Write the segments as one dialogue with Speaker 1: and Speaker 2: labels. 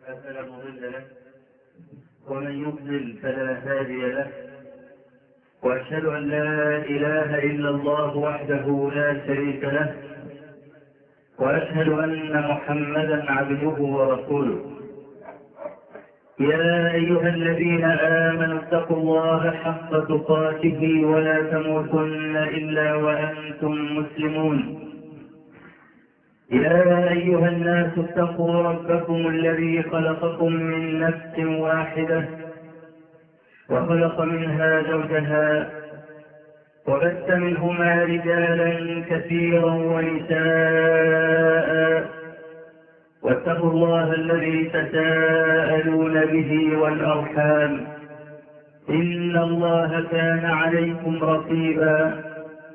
Speaker 1: فلا مضل له ومن يضلل فلا هادي له، وأشهد أن لا إله إلا الله وحده لا شريك له، وأشهد أن محمدا عبده ورسوله. يا أيها الذين آمنوا اتقوا الله حق تقاته ولا تموتن إلا وأنتم مسلمون. يا أيها الناس اتقوا ربكم الذي خلقكم من نفس واحدة وخلق منها زوجها وبث منهما رجالا كثيرا ونساء، واتقوا الله الذي تساءلون به والأرحام إن الله كان عليكم رقيبا.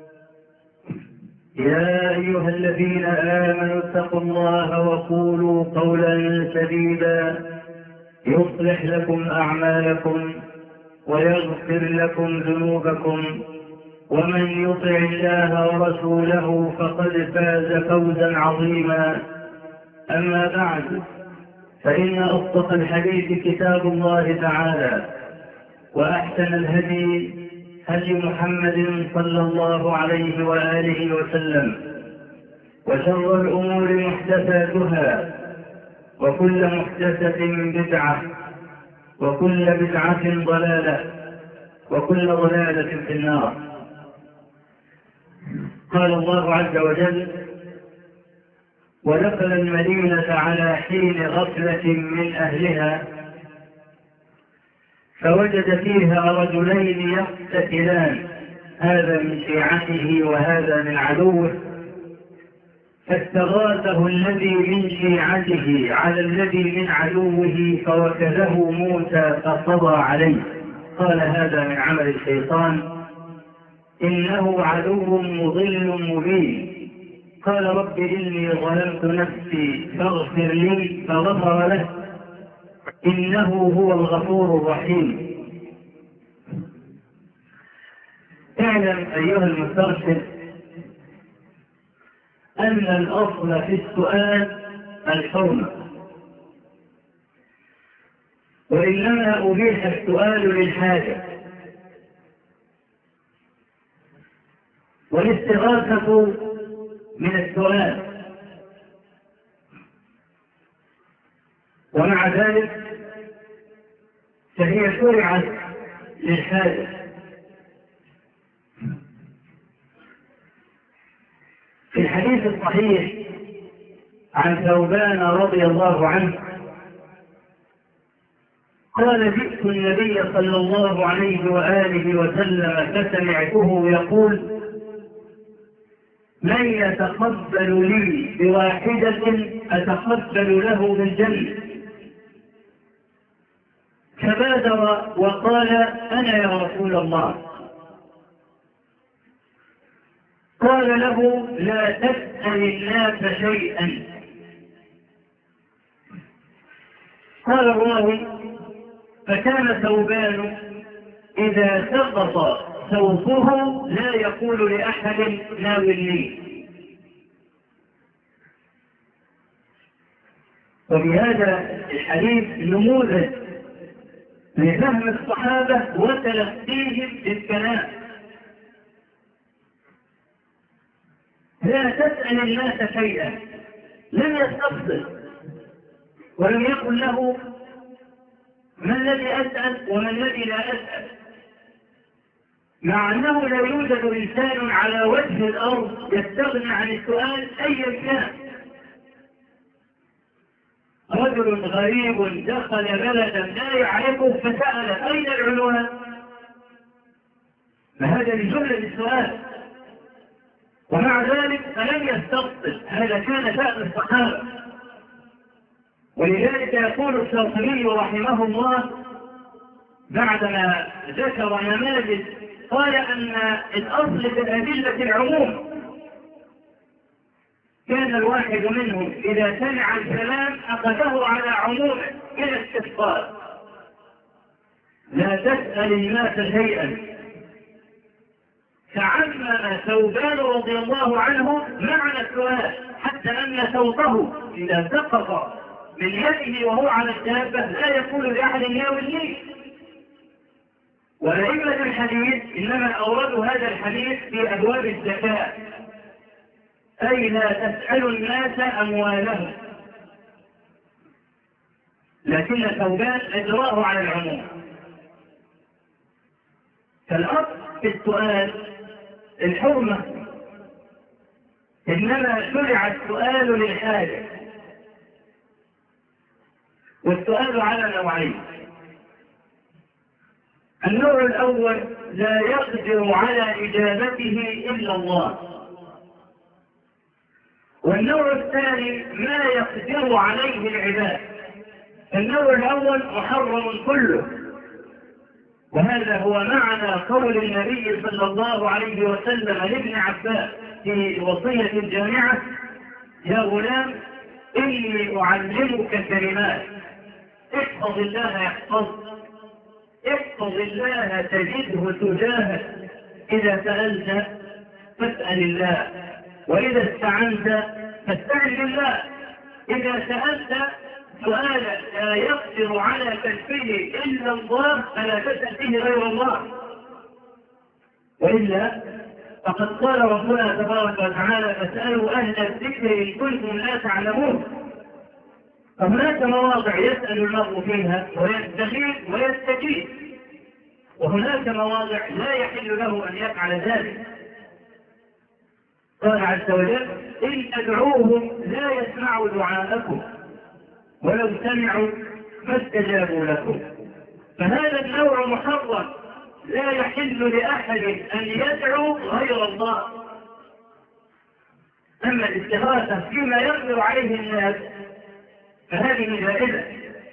Speaker 1: يا أيها الذين آمنوا اتقوا الله وقولوا قولا سديدا يصلح لكم أعمالكم ويغفر لكم ذنوبكم، ومن يطع الله ورسوله فقد فاز فوزا عظيما. أما بعد، فإن أصدق الحديث كتاب الله تعالى، وأحسن الهدي هدي محمد صلى الله عليه وآله وسلم، وشر الأمور محدثاتها، وكل محدثة بدعة، وكل بدعة ضلالة، وكل ضلالة في النار. قال الله عز وجل: ودخل المدينة على حين غفلة من أهلها فوجد فيها رجلين يقتتلان، هذا من شيعته وهذا من عدوه، فاستغاثه الذي من شيعته على الذي من عدوه فوكله موسى فقضى عليه. قال: هذا من عمل الشيطان، إنه عدو مضل مبين. قال: رب إني ظلمت نفسي فاغفر لي، فغفر له، إنه هو الغفور الرحيم. اعلم أيها المسترشد أن الأصل في السؤال الحرمة، وإنما أبيح السؤال للحاجة، والاستغاثة من السؤال، ومع ذلك فهي شرعت للحاجة. في الحديث الصحيح عن ثوبان رضي الله عنه قال: جئت النبي صلى الله عليه وآله وسلم فسمعته يقول: من يتقبل لي بواحدة أتقبل له بالجنة. فبادر وقال: أنا يا رسول الله. قال له: لا تسأل الناس شيئا. قال الراوي: فكان ثوبان إذا سقط ثوبه لا يقول لأحد ناولني. وبهذا الحديث نموذج لفهم الصحابة وتلقيهم للكلام. لا تسأل الناس شيئا، لم يستفصل ولم يقل له ما الذي أسأل وما الذي لا أسأل، مع أنه لا يوجد إنسان على وجه الأرض يستغني عن السؤال أيا كان. رجل غريب دخل بلدا لا يعرفه فسأل: أين العنوان؟ فهذا من جملة السؤال، ومع ذلك فلم يستفصل. هذا كان شأن الصحابة. ولذلك يقول الشاطبي رحمه الله بعدما ذكر نماذج، قال أن الأصل في الأدلة العموم. كان الواحد منهم إذا سمع الكلام أخذه على عمومه إلى استفصال. لا تسأل الناس شيئا. فعمم ثوبان رضي الله عنه معنى السؤال، حتى أن صوته إذا سقط من يده وهو على الدابة لا يقول لأحد يا ولي. وأئمة الحديث إنما أوردوا هذا الحديث في أبواب الزكاة، أي لا تسألوا الناس أموالهم، لكن ثوبان أجراه على العموم. فالأصل في السؤال الحرمة، إنما شرع السؤال للحاجة. والسؤال على نوعين: النوع الأول لا يقدر على إجابته إلا الله، والنوع الثاني ما يقدر عليه العباد. النوع الأول محرم كله، وهذا هو معنى قول النبي صلى الله عليه وسلم لابن عباس في وصية الجامعة: يا غلام إني أعلمك كلمات احفظ الله يحفظك، احفظ الله تجده تجاهك، إذا سألت فاسأل الله، وإذا استعنت فاستعن بالله. إذا سألت سؤالا لا يقدر على كشفه إلا الله فلا تسأل فيه غير الله، وإلا فقد قال ربنا تبارك وتعالى: فاسألوا أهل الذكر إن كنتم لا تعلمون. فهناك مواضع يسأل المرء فيها ويستغيث ويستجيب، وهناك مواضع لا يحل له أن يفعل ذلك. قال عز وجل: إن تدعوهم لا يسمعوا دعاءكم ولو سمعوا ما استجابوا لكم. فهذا النوع محرم، لا يحل لأحد أن يدعو غير الله. أما الاستغاثة فيما يقدر عليه الناس فهذه جائزة.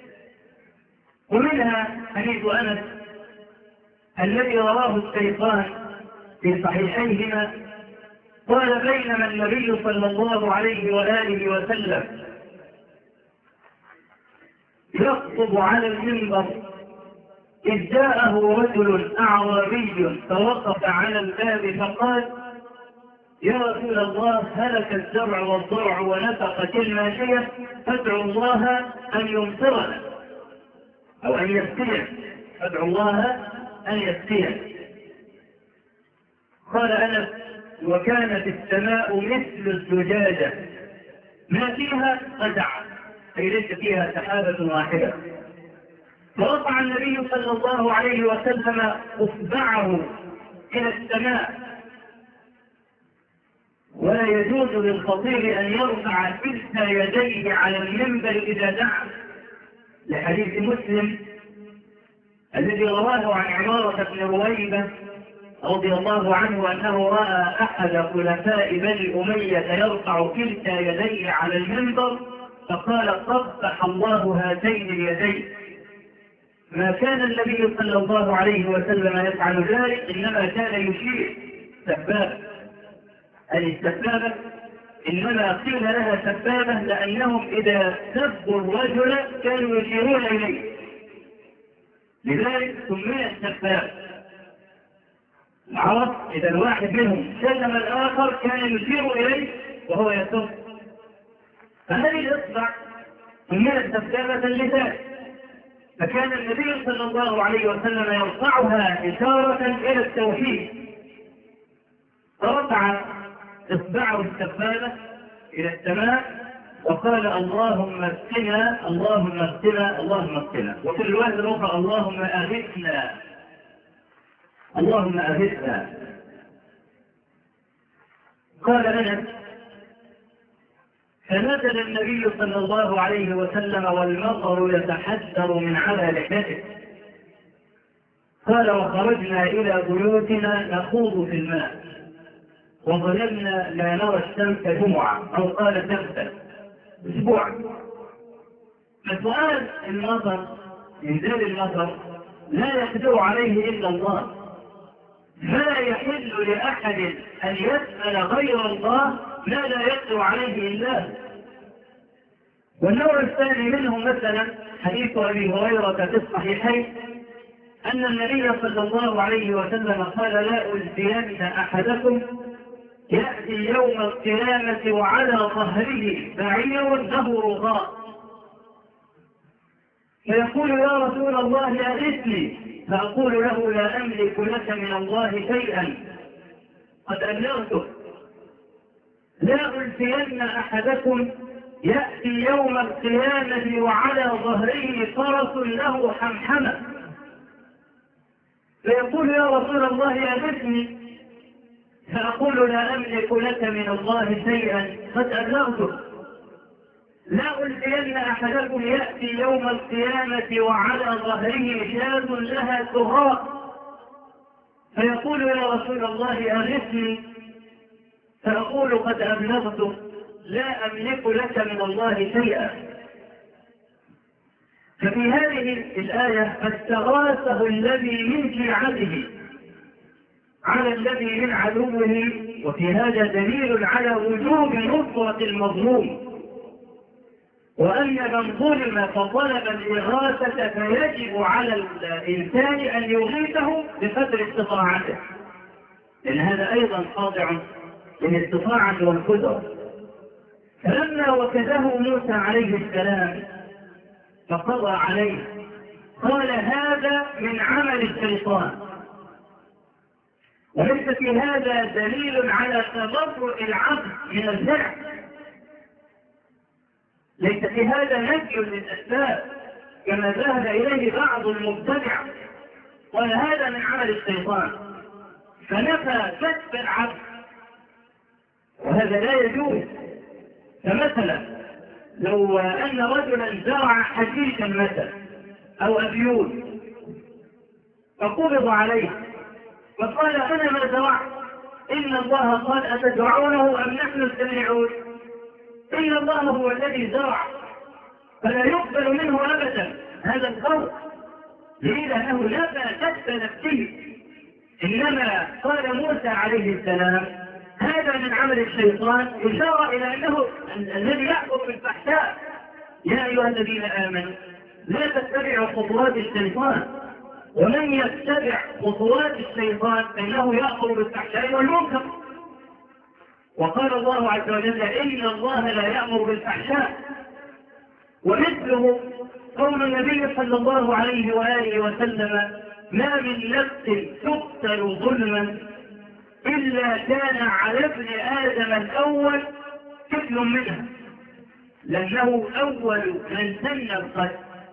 Speaker 1: ومنها حديث أنس الذي رواه الشيخان في صحيحيهما، قال: بينما النبي صلى الله عليه وآله وسلم يخطب على المنبر إذ جاءه رجل أعرابي فوقف على الباب فقال: يا رسول الله هلك الزرع والضرع ونفقت الماشية، فادعوا الله أن يمطرنا أو أن يسقينا، فادعوا الله أن يسقينا. قال أنس: وكانت السماء مثل الزجاجة ما فيها قدع، أي ليس فيها سحابة واحدة. فرفع النبي صلى الله عليه وسلم اصبعه إلى السماء، ولا يجوز للخطيب أن يرفع كلتا يديه على المنبر إذا دعا، لحديث مسلم الذي رواه عن عمارة بن رويبة رضي الله عنه أنه رأى أحد خلفاء بني أمية يرفع كلتا يديه على المنبر فقال: قبح الله هاتين اليدين. ما كان النبي صلى الله عليه وسلم يفعل ذلك، إنما كان يشير سبابة. السبابة إنما قيل لها سبابة لأنهم إذا سبوا الرجل كانوا يشيرون إليه، لذلك سميت سبابة. العرب إذا الواحد منهم سلم الآخر كان يشير إليه وهو يسب. فهذه الإصبع سميت سبابة لذلك، فكان النبي صلى الله عليه وسلم يرفعها إشارة إلى التوحيد، فرفع إصبعه السبابة إلى السماء وقال: اللهم اسقنا اللهم اسقنا اللهم اسقنا. وفي الرواية الأخرى: اللهم أغثنا اللهم أغثنا. قال أنس: فنزل النبي صلى الله عليه وسلم والمطر يتحدر من على لحيته. قال: وخرجنا إلى بيوتنا نخوض في الماء وظللنا لا نرى الشمس جمعة، أو قال شمسا أسبوع. فسؤال المطر، إنزال المطر، لا يقدر عليه إلا الله، فلا يحل لأحد أن يسأل غير الله ما لا يقدر عليه الله. والنوع الثاني منه مثلا حديث أبي هريرة في الصحيحين أن النبي صلى الله عليه وسلم قال: لا ألزين أحدكم يأتي يوم القيامة وعلى ظهره بعير له رغاء فيقول يا رسول الله أغثني، فأقول له لا أملك لك من الله شيئا قد أبلغتك. لا ألفين أحدكم يأتي يوم القيامة وعلى ظهره فرس له حمحمة، فيقول يا رسول الله أغثني، فأقول لا أملك لك من الله شيئا قد أبلغتك. لا ألفين أحدكم يأتي يوم القيامة وعلى ظهره شاة لها كراء، فيقول يا رسول الله أغثني، فأقول قد أبلغتك لا أملك لك من الله شيئا. ففي هذه الآية استغاثه الذي من شيعته على الذي من عدوه، وفي هذا دليل على وجوب نصرة المظلوم، وأن من ظلم فطلب الإغاثة فيجب على الإنسان أن يغيثه بقدر استطاعته، لأن هذا أيضا خاضع للاستطاعة والقدرة. فلما وكزه موسى عليه السلام فقضى عليه قال هذا من عمل الشيطان. وليس في هذا دليل على تبرؤ العبد من الزرع، ليس في هذا نفي للأسباب كما ذهب إليه بعض المبتدع، قال هذا من عمل الشيطان فنفى كسب العبد، وهذا لا يجوز. فمثلا لو أن رجلا زرع حشيشا مثلا أو أبيون فقبض عليه وقال أنا ما زرعت، إن الله قال أتزرعونه أم نحن الزارعون، إن الله هو الذي زرع، فلا يقبل منه أبدا هذا القول، لأنه نفى كسب نفسه. إنما قال موسى عليه السلام هذا من عمل الشيطان، إشارة إلى أنه الذي يأمر بالفحشاء. يا أيها الذين آمنوا لا تتبعوا خطوات الشيطان، ومن يتبع خطوات الشيطان فإنه يأمر بالفحشاء والمنكر. وقال الله عز وجل إن الله لا يأمر بالفحشاء. ومثله قول النبي صلى الله عليه وآله وسلم ما من نفس تقتل ظلما إلا كان على ابن آدم الأول كفل منها، لأنه أول من سن القتل.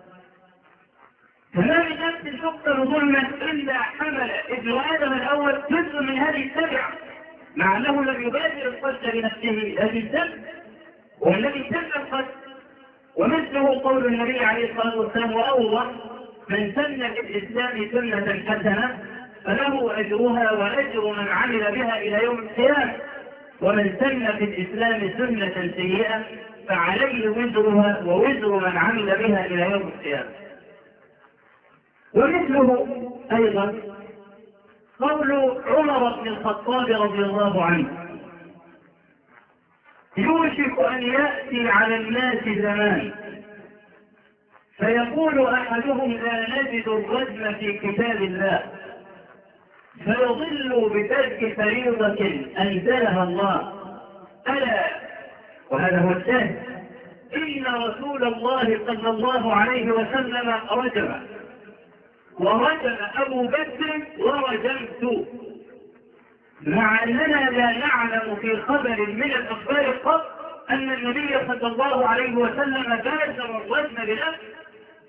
Speaker 1: فما من نفس تقتل ظلما إلا حمل ابن آدم الأول كفل من هذه السبعة، مع أنه لم يبادر القتل بنفسه لكن سن، والذي سن القتل. ومثله قول النبي عليه الصلاة والسلام وأوضح من سن في الإسلام سنة حسنة فله أجرها وأجر من عمل بها إلى يوم القيامة، ومن سن في الإسلام سنة سيئة فعليه وزرها ووزر من عمل بها إلى يوم القيامة. ومثله أيضا قول عمر بن الخطاب رضي الله عنه يوشك أن يأتي على الناس زمان فيقول أحدهم لا نجد الرجم في كتاب الله، فيضل بترك فريضة أنزلها الله. ألا وهذا هو الشاهد إن رسول الله صلى الله عليه وسلم رجم، ورجم أبو بكر ورجمت، مع أننا لا نعلم في خبر من الأخبار قط أن النبي صلى الله عليه وسلم باشر الرجم بنفسه،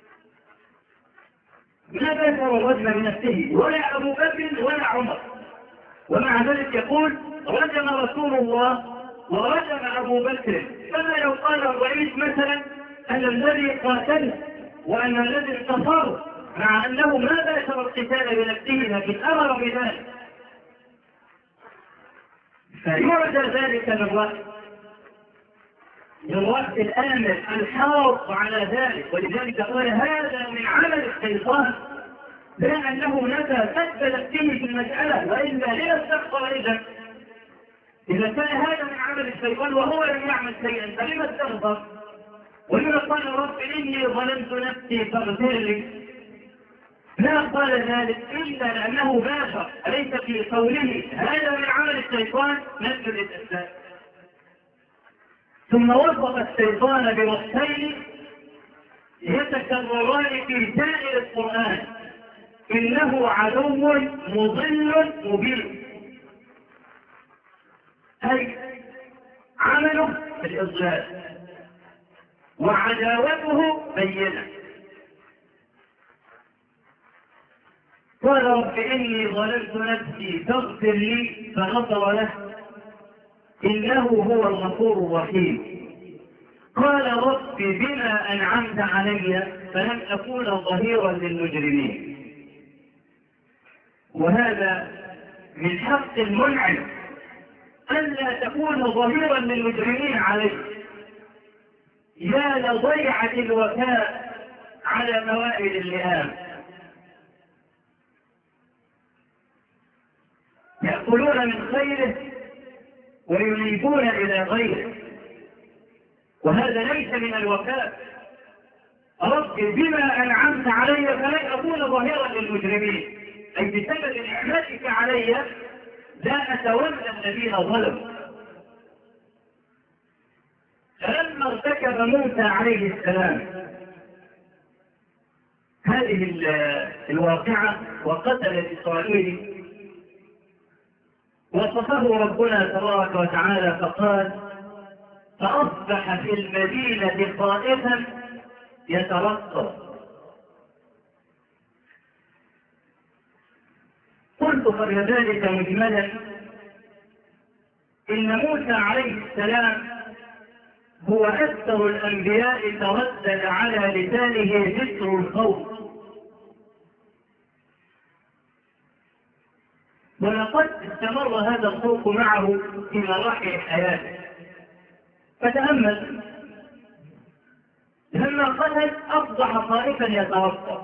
Speaker 1: ما باشر الرجم بنفسه ولا أبو بكر ولا عمر، ومع ذلك يقول رجم رسول الله ورجم أبو بكر. فما لو قال الرئيس مثلا أن الذي قاتله وأن الذي انتصر، مع أنه ما باشر القتال بنفسه لكن أمر بذلك، فيعدى ذلك من رأس الآمر الحاض على ذلك. ولذلك قال هذا من عمل الشيطان، لا أنه نفى كسب نفسه في المسألة، وإلا لا استغفر إذا كان هذا من عمل الشيطان وهو لم يعمل شيئا فلما استغفر؟ ولما قال رب إني ظلمت نفسي فاغفر لي؟ لا قال ذلك إلا لأنه باشر، أليس في قوله هذا من عمل الشيطان نفس الإسلام. ثم وصف الشيطان بوصفين يتكرران في سائر القرآن: إنه عدو مضل مبين. أي عمله في الإضلال وعداوته بينة. قال رب إني ظلمت نفسي فاغفر لي فغفر له إنه هو الغفور الرحيم. قال رب بما أنعمت علي فلن أكون ظهيرا للمجرمين. وهذا من حق المنعم ألا تكون ظهيرا للمجرمين عليه. يا لضيعة الوفاء على موائد اللئام، يأكلون من خيره وينيبون إلى غيره، وهذا ليس من الوفاء. رب بما أنعمت علي فلن أكون ظهيرا للمجرمين، أي بسبب نعمتك علي لا أتولى الذين ظلموا. فلما ارتكب موسى عليه السلام هذه الواقعة وقتل الإسرائيلي، وصفه ربنا تبارك وتعالى فقال: فأصبح في المدينة خائفا يترقب. قلت قبل ذلك مجملا إن موسى عليه السلام هو أكثر الأنبياء تردد على لسانه ذكر الخوف، ولقد استمر هذا الخوف معه في مراحل حياته. فتأمل، لما قتل أصبح خائفا يترقب،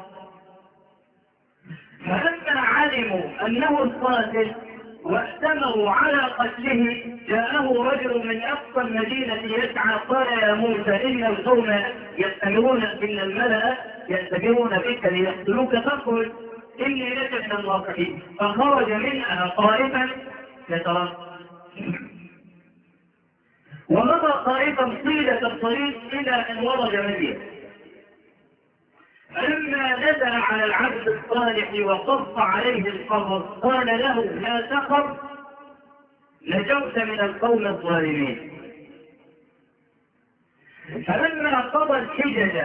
Speaker 1: فلما علموا أنه القاتل واأتمروا على قتله جاءه رجل من أقصى المدينة يسعى قال: يا موسى إن القوم يأتمرون إن الملأ يأتمرون بك ليقتلوك فاخرج إني لك من الناصحين. فخرج منها خائفا يترقب، ومضى خائفا طيلة الطريق إلى أن ورد مدينة. فلما نزل على العبد الصالح وقص عليه القصص قال له: لا تخف نجوت من القوم الظالمين. فلما قضى الحجج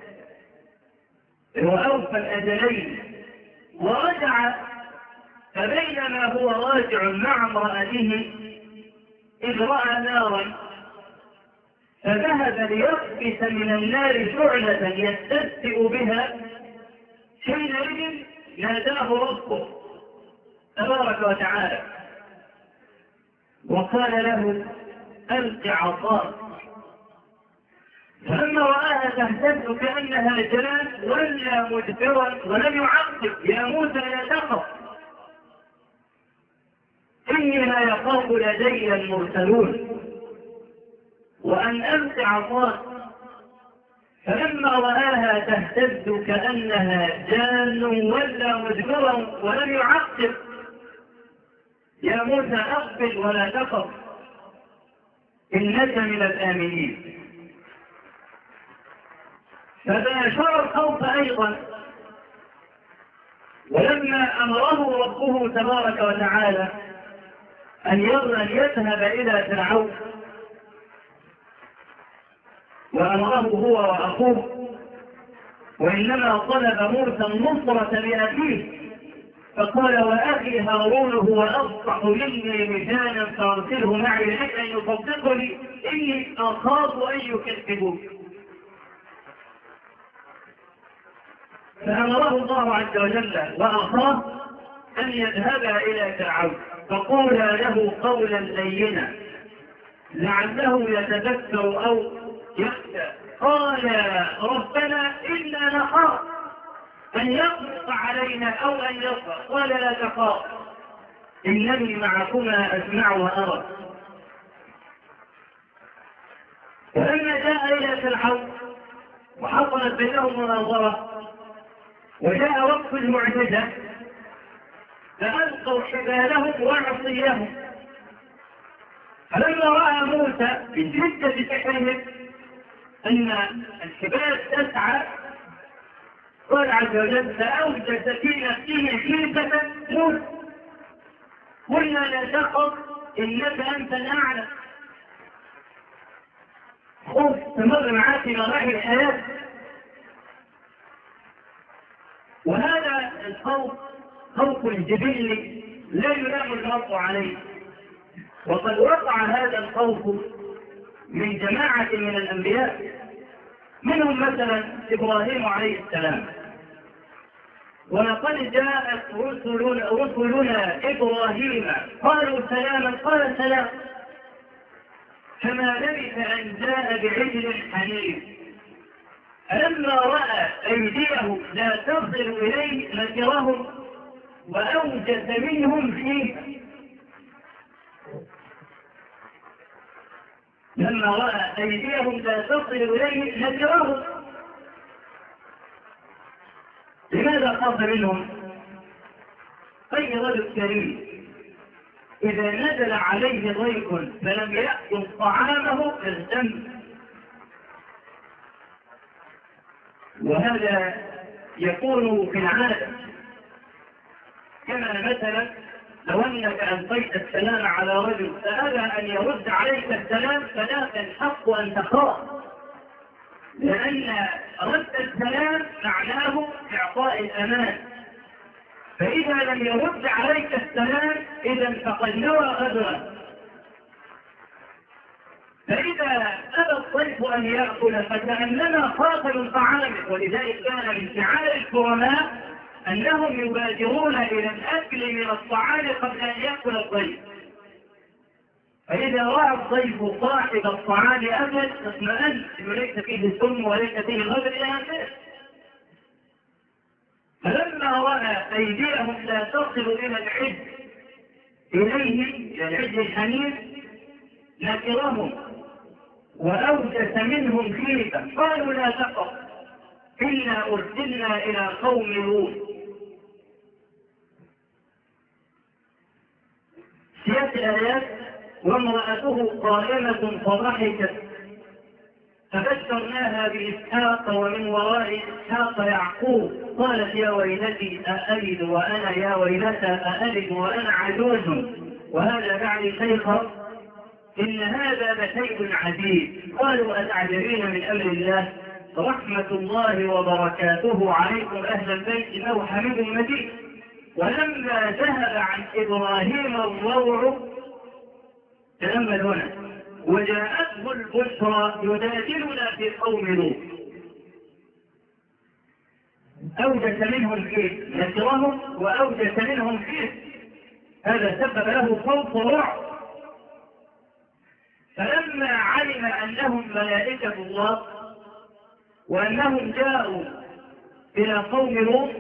Speaker 1: وأوفى الأجلين ورجع، فبينما هو راجع مع امرأته إذ رأى نارا فذهب ليقبس من النار شعلة يستبدئ بها، حينئذ ناداه ربه تبارك وتعالى وقال له: ألق عصاك. فلما رآها تهتز كأنها جان ولى مدبرا ولم يعقب: يا موسى لا تخف إني لا يخاف لدي المرسلون، وأن ألق عصاك. فلما رآها تهتز كأنها جان ولى مدبرا ولم يعقب: يا موسى أقبل ولا تخف إنك من الآمنين. فباشر الخوف أيضا، ولما أمره ربه تبارك وتعالى أن يذهب إلى فرعون وأمره هو وأخوه، وإنما طلب موسى النصرة لأخيه فقال: وأخي هارون هو أفصح مني لسانا فأرسله معي لكي يصدقني إني أخاف أن يكذبوك. فأمره الله عز وجل وأخاه أن يذهبا إلى فرعون فقولا له قولا لينا لعله يتذكر أو يخشى. قال: ربنا إنا نخاف أن يطلق علينا أو أن يطلق. قال: لا تخاف إنني معكما أسمع وأرى. فلما جاء إلى فرعون وحصلت بينهم مناظرة وجاء وقت المعجزة فألقوا حبالهم وعصيهم. فلما رأى موسى من شدة سحرهم أن الحبال تسعى قال عز وجل فأوجس في نفسه خيفة موسى قلنا لا تخف إنك أنت الأعلى. خوف تمر معاه في مراحل الحياة. وهذا الخوف خوف جبلي لا يلام المرء عليه. وقد وقع هذا الخوف من جماعة من الأنبياء، منهم مثلا إبراهيم عليه السلام. ولقد جاءت رسلنا إبراهيم قالوا سلاما قال سلام، فما لبث أن جاء بعجل حنيف. فلما رأى أيديهم لا تصل إليه نكرهم وأوجس منهم خيفة. لما رأى أيديهم لا تصل إليه نكرهم. لماذا خاف منهم؟ أي رجل كريم إذا نزل عليه ضيف فلم يأكل طعامه اغتم. وهذا يكون في العادة، كما مثلا لو أنك ألقيت السلام على رجل فأبى أن يرد عليك السلام فلا تنحق أن تخاف، لأن رد السلام معناه إعطاء الأمان. فإذا لم يرد عليك السلام إذا فقد نوى غدرا. فإذا أبى الضيف أن يأكل فكأنما خاف من طعامك. ولذلك كان من فعال الكرماء أنهم يبادرون إلى الأكل من الطعام قبل أن يأكل الضيف. فإذا رأى الضيف صاحب الطعام أكل اطمأن أنه ليس فيه سم وليس فيه غدر إلى آخره. فلما رأى أيديهم لا تصل إلى العز إليه العز الحنيف نكرهم وأوجس منهم خيفة قالوا لا تخف إنا أرسلنا إلى قوم لوط. سياق الآيات وامرأته قائمة فضحكت فبشرناها بإسحاق ومن وراء إسحاق يعقوب قالت يا ويلتي أألد وأنا يا ويلتى أألد وأنا عجوز وهذا بعد شيخا إن هذا لشيء عجيب. قالوا أتعجبين من أمر الله رحمة الله وبركاته عليكم أهل البيت إنه حميد مجيد. ولما ذهب عن إبراهيم الروع تأمل هنا وجاءته البشرى يجادلنا في قوم لوط أوجس منهم خيف نكرهم وأوجس منهم خيف. هذا سبب له خوف ورعب. فلما علم أنهم ملائكة الله وأنهم جاءوا إلى قوم لوط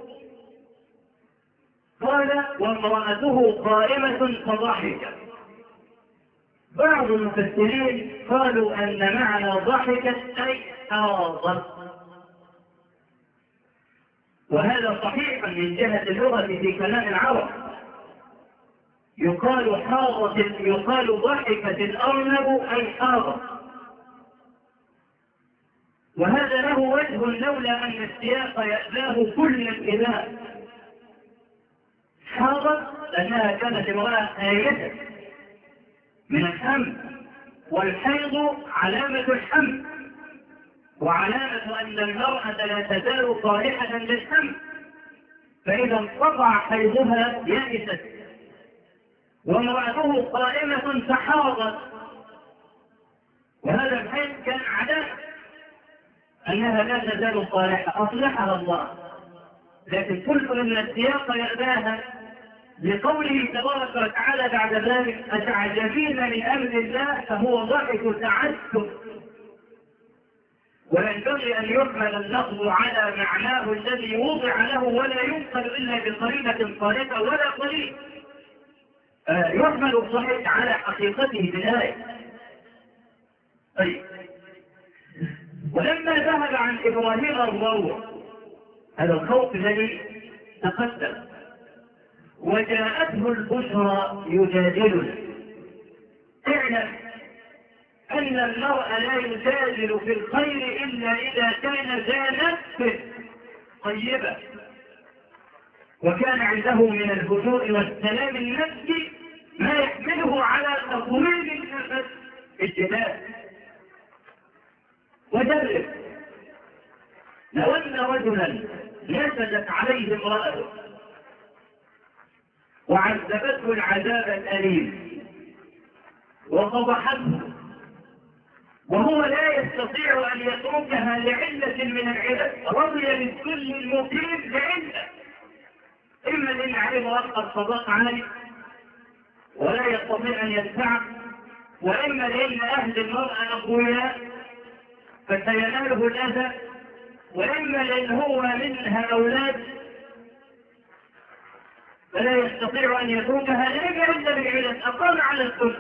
Speaker 1: قال وامرأته قائمة فضحكت. بعض المفسرين قالوا أن معنى ضحكت أي حاضت، وهذا صحيح من جهة اللغة في كلام العرب. يقال ضحكت الأرنب أي حاضت. وهذا له وجه لولا أن السياق يأباه كل الإله. حاضت لأنها كانت امرأة آية من الحمل، والحيض علامة الحمل وعلامة أن المرأة لا تزال صالحة للحمل، فإذا انقطع حيضها يئست. وامرأته قائمة فحاضت، وهذا الحيض كان عداء أنها لا تزال صالحة أصلحها الله. لكن كل من السياق يأباها لقوله تبارك وتعالى بعد ذلك أتعجبين من أمر الله فهو ضحك تعجب. وينبغي أن يحمل اللفظ على معناه الذي وضع له ولا ينقل إلا بقرينة صالحة ولا قليل. يحمل الضحك على حقيقته بالآية. طيب ولما ذهب عن إبراهيم الروع هذا الخوف الذي تقدم وجاءته البشرى يجادلنا، اعلم أن المرء لا يجادل في الخير إلا إذا كان ذا نفس طيبة، وكان عنده من الهدوء والسلام النفسي ما يحمله على تطويل النفس الجدال. وجرب لو أن رجلا نزلت عليه امرأته وعذبته العذاب الأليم وفضحته وهو لا يستطيع أن يتركها لعلة من العلل، رضي بالكل المقيم لعلة، إما لأن عليه مؤخر صداق عالي ولا يستطيع أن يدفع، وإما لأن أهل المرأة أقوياء فسيناله الأذى، وإما لأن هو منها أولاد فلا يستطيع أن يتركها لأن إلا بالعلل أقام على الكل.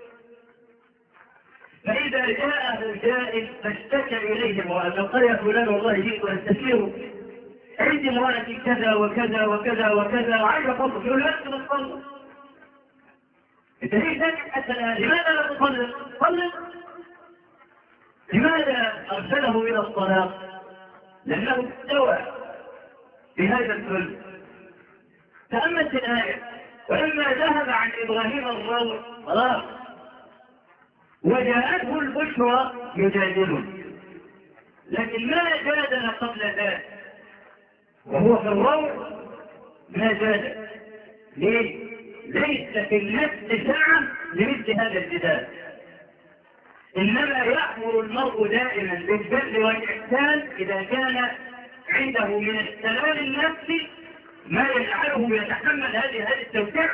Speaker 1: فإذا جاءه جائل فاشتكى إليه امرأة قال يا فلان والله جئت أستشيره، عندي امرأتي كذا وكذا وكذا وكذا وعايز أفضل، يقول لا تصلي. أنت ليه ساكت حتى الآن؟ لماذا لا تصلي؟ صلي. لماذا أرسله إلى الصلاة؟ لأنه استوى بهذا الكل. تأملت الآية ولما ذهب عن إبراهيم الروع خلاص وجاءته البشرى يجادله، لكن ما جادل قبل ذلك وهو في الروع ما جادل. ليه؟ ليس في النفس ساعة لمثل هذا الجدال، إنما يأمر المرء دائما بالبر والإحسان إذا كان عنده من السلام النفسي ما يجعله يتحمل هذه التوسعة.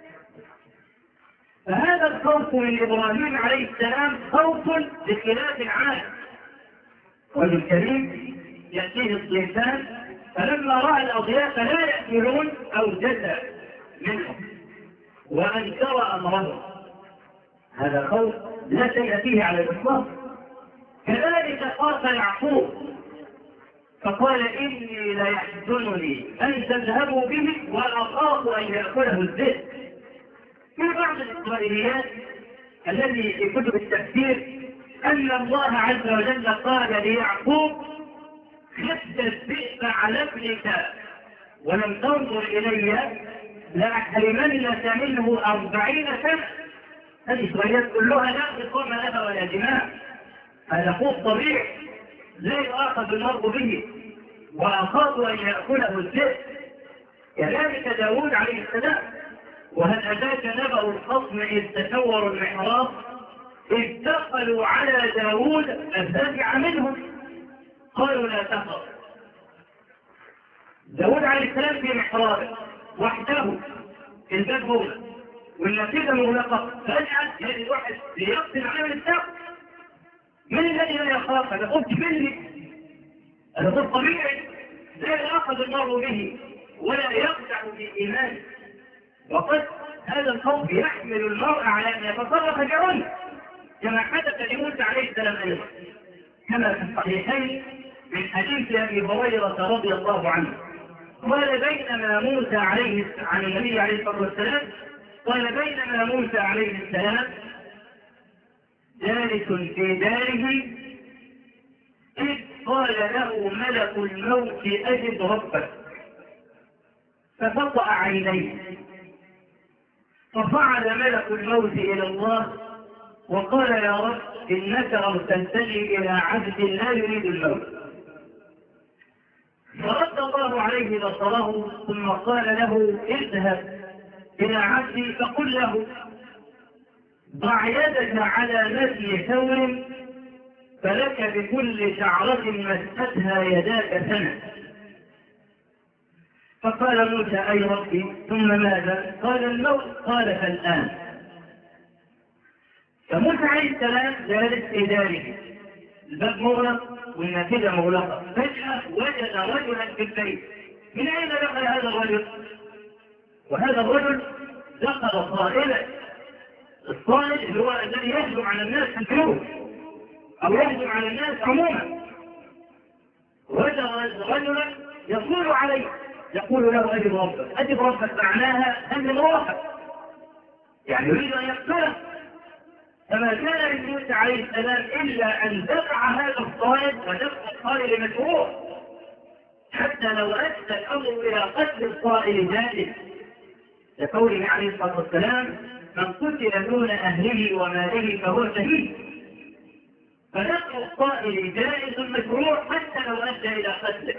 Speaker 1: فهذا الخوف من إبراهيم عليه السلام خوف بخلاف العالم. رجل كريم يأتيه الضيفان فلما رأى الأضياف لا يأكلون أوجس منهم وأنكر أمرهم، هذا خوف لا شيء فيه على الإطلاق. كذلك قال يعقوب فقال إني ليحزنني أن تذهبوا به وأخاف أن يأكله الذئب. في بعض الإسرائيليات الذي في كتب التفسير أن الله عز وجل قال ليعقوب خفت الذئب على ابنك ولم تنظر إلي لأحرمنك منه 40 سنة. هذه الإسرائيليات كلها لا تقوم لها ولا دماء، هذا خوف طبيعي لا يؤاخذ المرء به وأخاف أن يأكله الذئب. كذلك داود عليه السلام وهل أتاك نبأ الخصم إذ تسوروا المحراب إذ دخلوا على داود ففزع منهم قالوا لا تخف. داود عليه السلام في محرابه وحده الباب هو والنتيجة مغلقة، فجأة يجد واحد يقتل عليه السقف. من الذي لا يخاف؟ أنا قلت مني، هذا ضد طبيعي لا يأخذ المرء به ولا يخدع بإيمانه. وقد هذا الخوف يحمل المرء على أن يتصرف كعنف كما حدث لموسى عليه السلام أيضا، كما في الصحيحين من حديث أبي هريرة رضي الله عنه قال بينما موسى عن النبي عليه الصلاة والسلام قال بينما موسى عليه السلام جالس في داره إذ قال له ملك الموت أجب ربك ففطأ عينيه، فصعد ملك الموت إلى الله وقال يا رب إنك أرسلتني إلى عبد لا يريد الموت. فرد الله عليه بصره ثم قال له اذهب إلى عبدي فقل له ضع يدك على نسي ثور فلك بكل شعرة مستها يداك سنة. فقال موسى أي ربي ثم ماذا؟ قال الموت. قال فالآن. فموسى عليه السلام جالس في داره الباب مغلق والنافذة مغلقة، فجأة وجد رجلا في البيت. من أين دخل هذا الرجل؟ وهذا الرجل دخل صائلا. الصائل هو الذي يهجم على الناس في الجنوب أو يهجم على الناس عموما. وجد رجلا يصول عليه يقول له أجب ربك. أجب ربك معناها أن روحك، يعني يريد أن يقتله. فما كان لموسى عليه السلام إلا أن دفع هذا الصائل ودفع الصائل مشروع حتى حتى لو أدى الأمر إلى قتل القائل جائز، لقوله عليه الصلاة والسلام: من قتل دون أهله وماله فهو شهيد. فنقل القائل جائز مشروع حتى لو أدى إلى قتله.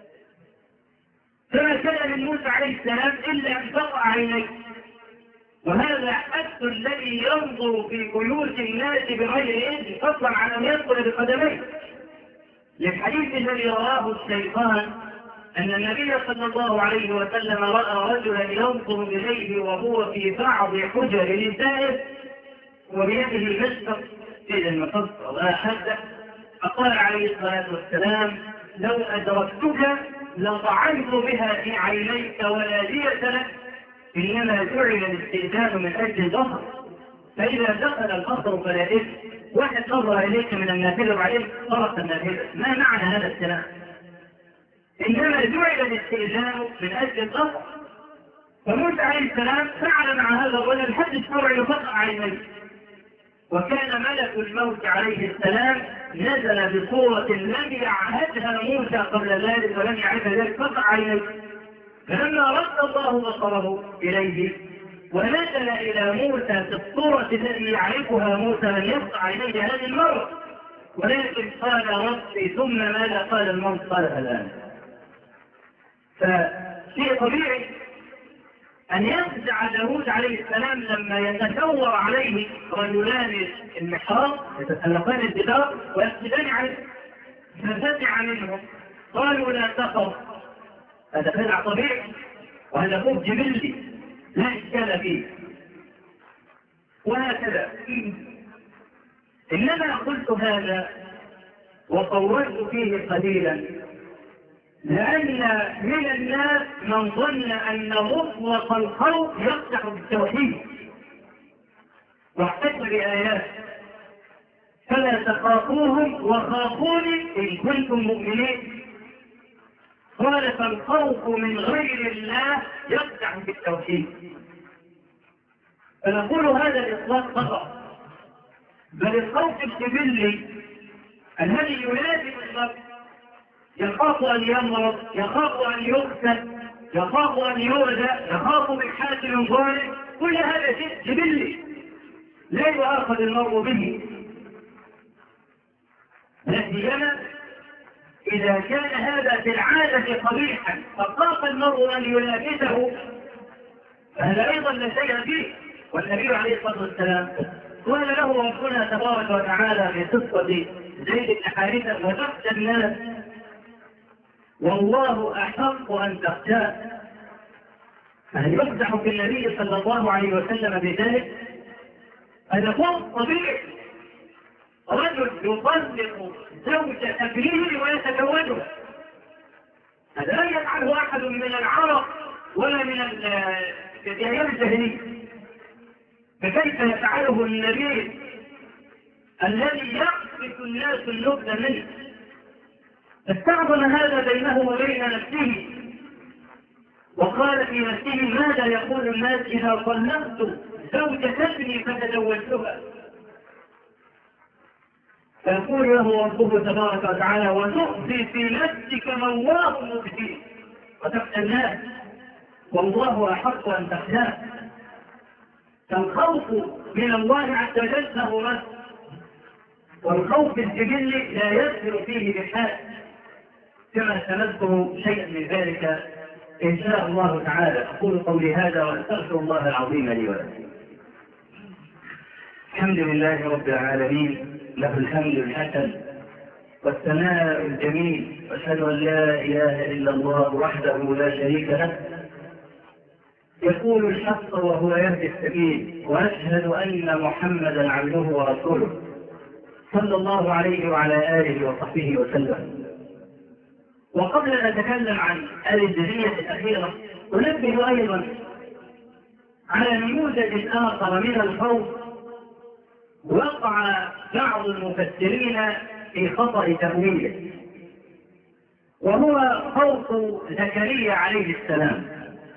Speaker 1: فما كان من موسى عليه السلام إلا أن تقع عينيه، وهذا حد الذي ينظر في بيوت الناس بغير إذن، فضلا عن أن يدخل بقدميه، للحديث الذي رواه الشيطان أن النبي صلى الله عليه وسلم رأى رجلا ينظر إليه وهو في بعض حجر نسائه وبيده مشفق في المقص ولا حد، فقال عليه الصلاة والسلام: لو أدركتك لطعنت بها في عينيك ولا دية لك، إنما جعل الاستئذان من أجل البصر، فإذا دخل البصر فلا إثم. واحد نظر إليك من النافذة وبعدين طرق النافذة، ما معنى هذا الكلام؟ إنما جعل الاستئذان من أجل البصر. فموسى عليه السلام فعل مع هذا الرجل حد الشرع يفتح عينيه، وكان ملك الموت عليه السلام نزل بصورة لم يعهدها موسى قبل ذلك ولم يعرف ذلك، فتح عينيه. فلما رد الله بصره إليه ونزل إلى موسى في الصورة التي يعرفها موسى لم يفتح عينيه هذه المرة، ولكن قال: ربي ثم ماذا قال الموت؟ قال: الآن. فشيء طبيعي أن يفزع داود عليه السلام لما يتشور عليه رجلان المحراب يتسلقان الجدار ويقتلان عليه، ففزع منهم، قالوا: لا تخف. هذا فزع طبيعي وهذا خوف جبلي لا إشكال فيه. وهكذا إنما قلت هذا وطولت فيه قليلا لأن من الناس من ظن أن مطلق الخوف يفتح بالتوحيد، واحتج بآيات: فلا تخافوهم وخافوني إن كنتم مؤمنين. قال: فالخوف من غير الله يفتح بالتوحيد. فنقول هذا الإطلاق خطأ، بل الخوف الجبلي الذي يلازم النفس، يخاف أن يمرض، يخاف أن يقتل، يخاف أن يؤذى، يخاف من حاكم ظالم، كل هذا شيء جبلي لا يؤاخذ المرء به، لا سيما إذا كان هذا في العادة قبيحا فخاف المرء أن يلابسه، فهذا أيضا لا شيء فيه. والنبي عليه الصلاة والسلام قال له ربنا تبارك وتعالى في قصة زيد بن حارثة: وتخشى الناس والله أحق أن تخشاه. فهل يخدع في النبي صلى الله عليه وسلم بذلك؟ هذا خوف طبيعي. رجل يطلق زوجة ابنه ويتزوجها، هذا لا يفعله أحد من العرب ولا من الأيام الجاهلية، فكيف يفعله النبي الذي يقذف الناس اللبن منه؟ استعظم هذا بينه وبين نفسه، وقال في نفسه: ماذا يقول الناس إذا طلقت زوجة ابني فتزوجتها؟ فيقول له ربه تبارك وتعالى: وتخفي في نفسك ما الله مبديه وتخشى الناس والله أحق أن تخشاه. فالخوف من الله عز وجل له رد، والخوف الجبلي لا يدخل فيه بحال، كما سنذكر شيئا من ذلك إن شاء الله تعالى. أقول قولي هذا وأستغفر الله العظيم لي ولكم. الحمد لله رب العالمين، له الحمد الحسن والثناء الجميل، وأشهد أن لا إله إلا الله وحده لا شريك له، يقول الحق وهو يهدي السبيل، وأشهد أن محمدا عبده ورسوله صلى الله عليه وعلى آله وصحبه وسلم. وقبل أن أتكلم عن الجزئية الأخيرة أنبه أيضا على نموذج آخر من الخوف وقع بعض المفسرين في خطأ تأويله، وهو خوف زكريا عليه السلام.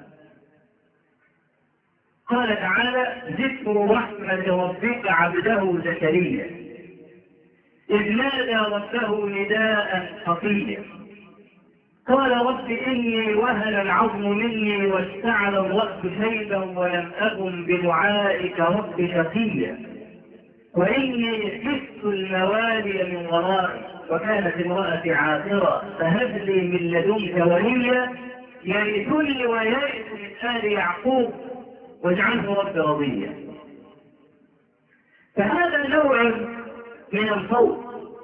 Speaker 1: قال تعالى: ذكر رحمة ربك عبده زكريا إذ نادى ربه نداء خفيا قال رب إني وهن العظم مني واشتعل الرأس شيبا ولم أكن بدعائك رب شقيا وإني خفت الموالي من ورائي وكانت امرأتي عاقرة فهب لي من لدنك وليا يرثني ويرث من آل يعقوب واجعله رب رضيا. فهذا نوع من الخوف،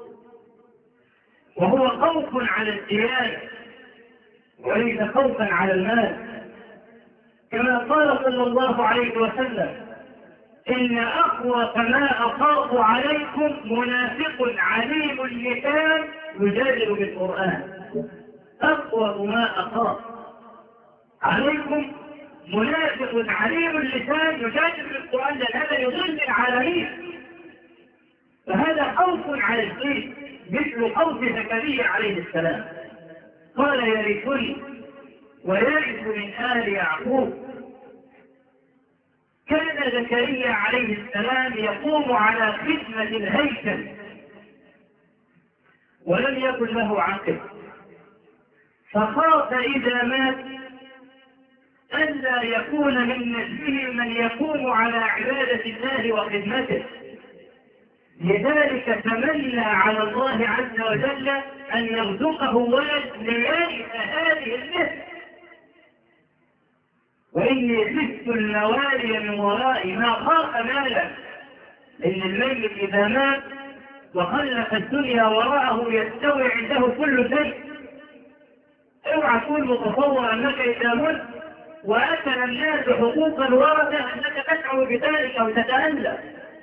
Speaker 1: وهو خوف على الديانة وليس خوفا على المال، كما قال صلى الله عليه وسلم إن أخوف ما أخاف عليكم منافق عليم اللسان يجادل بالقرآن. أخوف ما أخاف عليكم منافق عليم اللسان يجادل بالقرآن، لأن هذا يضل العالمين. فهذا خوف على الدين مثل خوف زكريا عليه السلام، قال يرثني ويرث من آل يعقوب. كان زكريا عليه السلام يقوم على خدمة الهيكل ولم يكن له عقل، فخاف إذا مات ألا يكون من نسله من يقوم على عبادة الله وخدمته، لذلك تمنى على الله عز وجل أن يرزقه ولد ليرث هذه المهنة. وإني خفت الموالي من ورائي، ما خاف مالا، إن الميت إذا مات وخلف الدنيا وراءه يستوي عنده كل شيء. اوعى تكون متصور أنك إذا مت وأكل الناس حقوق الورثة أنك تدعو بذلك أو تتألم،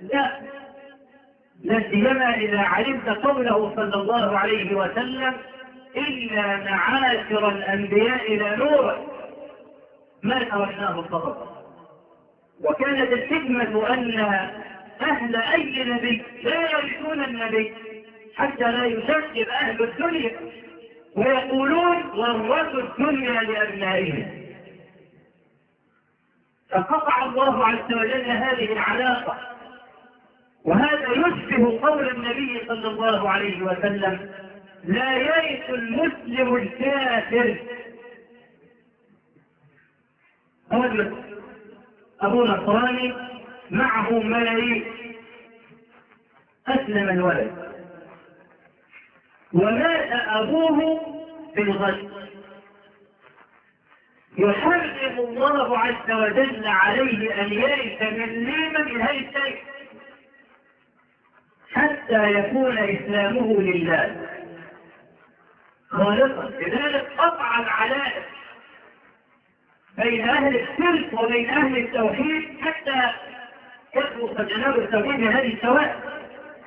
Speaker 1: لا سيما إذا علمت قوله صلى الله عليه وسلم إلا معاشر الأنبياء لا نور ما تركناه صدقة. وكانت الحكمة أن أهل أي نبي لا يرثون النبي حتى لا يشكل أهل الدنيا ويقولون ورثوا الدنيا لأبنائهم. فقطع الله عز وجل هذه العلاقة، وهذا يشبه قول النبي صلى الله عليه وسلم لا يرث المسلم الكافر. رجل أبو نصراني معه ملايين، أسلم الولد ومات أبوه في الغد، يحرم الله عز وجل عليه أن يرث من هذه الشيء حتى يكون إسلامه لله خالصا. لذلك قطع العلائق بين أهل الشرك وبين أهل التوحيد حتى يخلص جناب التوحيد من هذه السواء.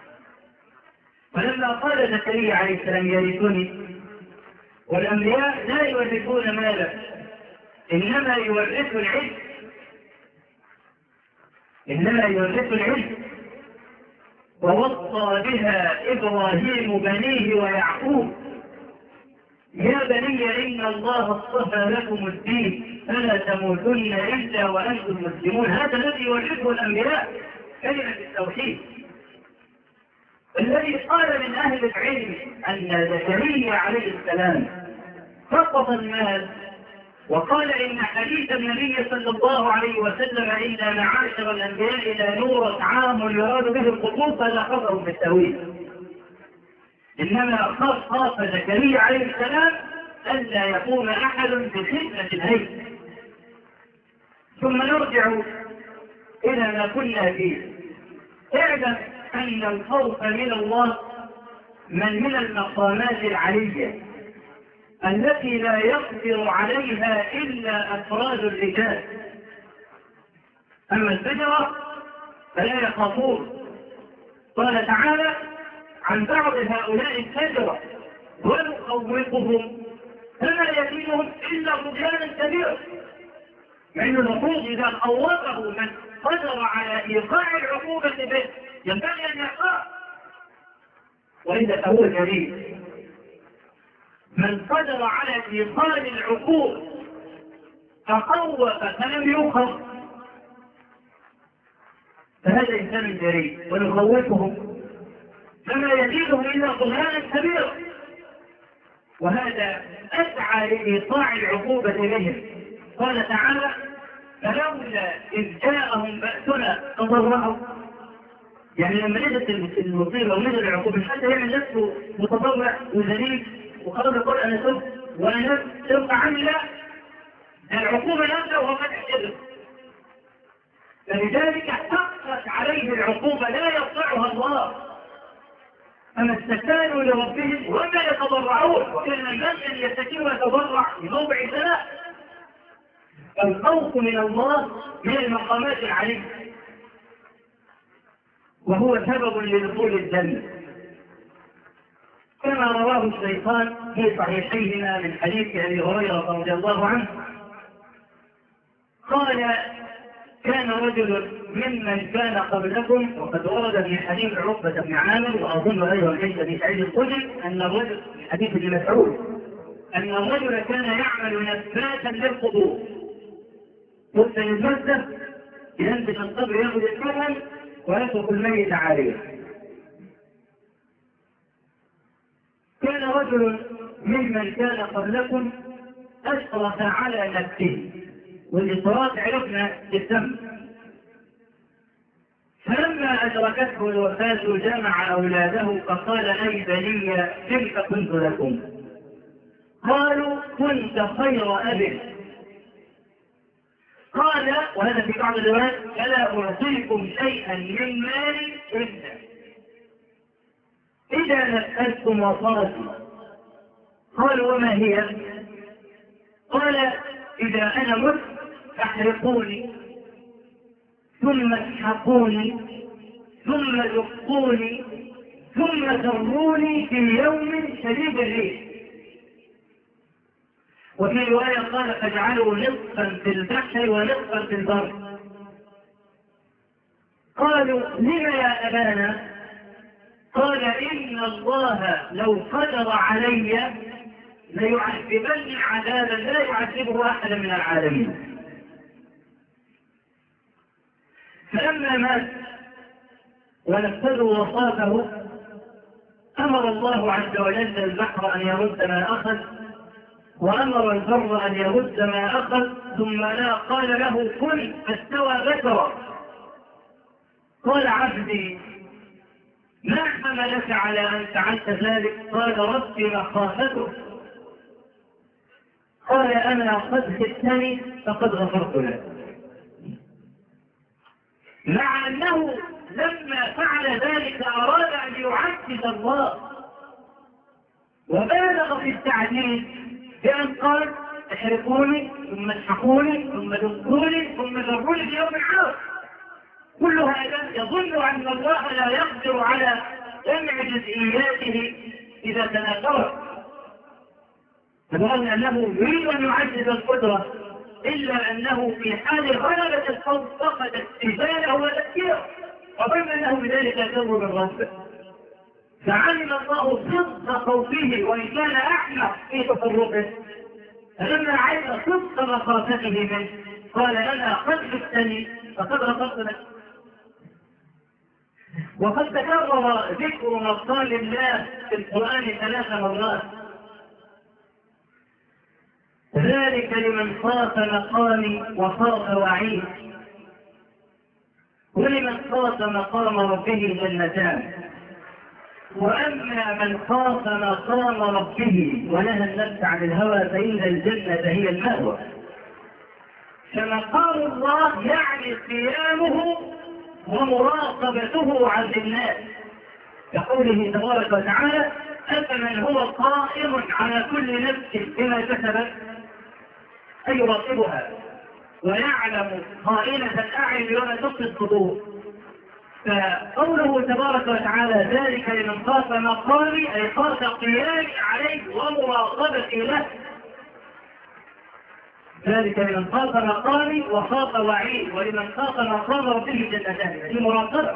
Speaker 1: فلما قال زكريا عليه السلام يرثني، والأنبياء لا يورثون مالا إنما يورث العلم، إنما يورث العلم. ووصى بها إبراهيم بنيه ويعقوب يا بني إن الله اصطفى لكم الدين فلا تموتن إلا وأنتم مسلمون. هذا الذي يورثه الأنبياء كلمة التوحيد. الذي قال من أهل العلم أن زكريا عليه السلام فقط المال وقال إن حديث النبي صلى الله عليه وسلم إلا معاشر الأنبياء لا نور عام يراد به الخصوص، هذا خطأ بالتأويل. إنما خاف زكريا عليه السلام ألا يقوم أحد بخدمة الهيكل. ثم نرجع إلى ما كنا فيه. اعلم أن الخوف من الله من المقامات العلية التي لا يقدر عليها إلا أفراد الرجال. أما البشر فلا يخافون. قال تعالى عن بعض هؤلاء الفجرة ونخوفهم فما يزيدهم إلا طغيانا كبيرا. مع أن المفروض إذا خوفه من قدر على إيقاع العقوبة به ينبغي أن يخاف، وإذا هو جليل من قدر على إيقاع العقوبة فخوف فلم يخف فهذا إنسان جريء. ونخوفهم فما يزيدهم إلا طغيانا كبيرا. وهذا أسعى لإيقاع العقوبة بهم. قال تعالى: فلولا إذ جاءهم بأسنا تضرعوا. يعني لما نزلت المصيبة ونزل العقوبة حتى يعمل نفسه متضرع وذليل وقرر يقول أنا تبت وأنا تبقى عني، لا، العقوبة نازلة وهو فتح جبل. فلذلك حقت عليه العقوبة لا يطلعها الله. أما استكانوا لربهم وما يتضرعون، وكان الناس يستكين ويتضرع لموضع ثلاث. الخوف من الله من المقامات العلية، وهو سبب لدخول الجنة، كما رواه الشيخان في صحيحيهما من حديث أبي هريرة رضي الله عنه قال: كان رجل ممن كان قبلكم، وقد ورد في حديث عقبة بن عامر وأظن أيضا ليس في سعيد الخدري أن الرجل حديث ابن مسعود أن الرجل كان يعمل نباتا للقبور. يرسل المسجد ينتج القبر ياخذ الكفن ويترك الميت عاريه. كان رجل ممن كان قبلكم أشرف على نفسه، والإشراف عرفنا بالذنب. فلما أدركته الوفاة جمع أولاده فقال: أي بني كيف كنت لكم؟ قالوا: كنت خير أب. قال، وهذا في بعض الروايات: فلا أعطيكم شيئا من مالي إذا نفذتم وصاتي. قالوا: وما هي؟ قال: إذا أنا مت فاحرقوني ثم اسحقوني ثم دقوني ثم ذروني في يوم شديد الريح. وفي رواية قال: فاجعلوا نصفا في البحر ونصفا في البر. قالوا: لم يا أبانا؟ قال: إن الله لو قدر علي ليعذبني عذابا لا يعذبه أحدا من العالمين. فلما مات ونفذوا وصاته أمر الله عز وجل البحر أن يرد ما أخذ، وأمر البر أن يرد ما أخذ، ثم لا قال له: كن، فاستوى بشرا. قال: عبدي ما حملك على أن فعلت ذلك؟ قال: ربي مخافته. قال: أنا قد خدتني فقد غفرت لك. مع أنه لما فعل ذلك أراد أن يعجز الله، وبالغ في التعجيز بأن قال: احرقوني ثم اسحقوني ثم دقوني ثم ذروني في يوم العرض. كل هذا يظن أن الله لا يقدر على جمع جزئياته إذا تناثرت، فظن أنه يريد أن يعزز القدرة، إلا أنه في حال غلبة الخوف فقد استجابه وتفكيره، وظن أنه بذلك يضر بالرب. فعلم الله صدق خوفه وإن كان أحمق في تصرفه، فلما علم صدق مخافته منه قال: أنا قد خفتني فقد غفرت لك. وقد تكرر ذكر مقال الله في القرآن 3 مرات: ذلك لمن خاف مقامي وخاف وعيد. ولمن خاف مقام ربه جنتان، وأما من خاف مقام ربه ونهى النفس عن الهوى فإن الجنة هي المأوى. فمقام الله يعني قيامه ومراقبته عن الناس، كقوله تبارك وتعالى: أفمن هو قائم على كل نفس بما كسبت، أي يراقبها ويعلم خائنة الأعين وما تخفي الصدور. فقوله تبارك وتعالى: ذلك لمن خاف مقامي، أي خاف قيامي عليه ومراقبتي له. ذلك لمن خاف مقامي وخاف وعيد، ولمن خاف مقام ربه جنتان، هذه مراقبة.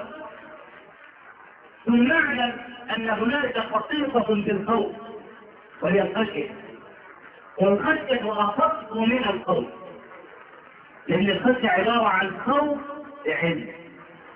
Speaker 1: ثم نعلم أن هناك خصيصة في الخوف وهي الخشية، والخشية أخف من الخوف، لأن الخشية عبارة عن خوف بعلم،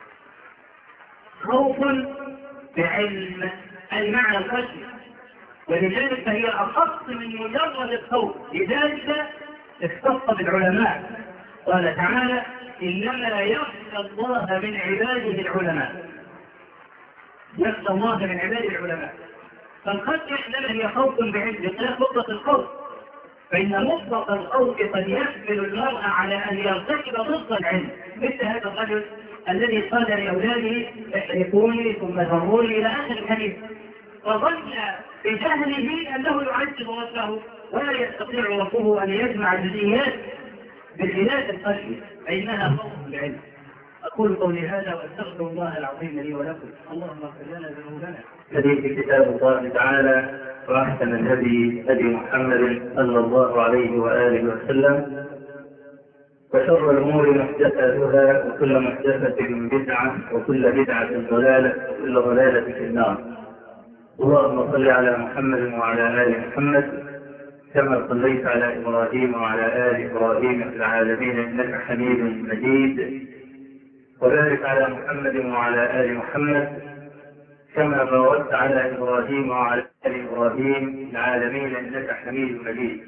Speaker 1: خوف بعلم، أي معنى الخشية. ولذلك هي أخص من مجرد الصوت، لذلك اختص بالعلماء. قال تعالى: إنما يخشى الله من عباده العلماء. يخشى الله من عباده العلماء. فالخشية إنما هي خوف بعلم بخلاف مطلق الخوف، فإن مطلق الخوف قد يحمل المرء على أن يرتكب ضد العلم، مثل هذا الرجل الذي قال لأولاده: احرقوني ثم ذروني إلى آخر الحديث، فظن بجهله أنه يعذب ربه ولا يستطيع ربه أن يجمع الجزئيات بخلاف الخشية فإنها خوف بالعلم. أقول قولي هذا وأستغفر الله العظيم لي ولكم. اللهم اغفر لنا ذنوبنا. الذي في كتاب الله تعالى: وأحسن الهدي هدي محمد صلى الله عليه وآله وسلم، وشر الأمور محدثاتها، وكل محدثة بدعة، وكل بدعة ضلالة، وكل ضلالة في النار. اللهم صل على محمد وعلى آل محمد كما صليت على إبراهيم وعلى آل إبراهيم في العالمين إنك حميد مجيد، وبارك على محمد وعلى آل محمد كما باركت على إبراهيم وعلى آل إبراهيم في العالمين إنك حميد مجيد.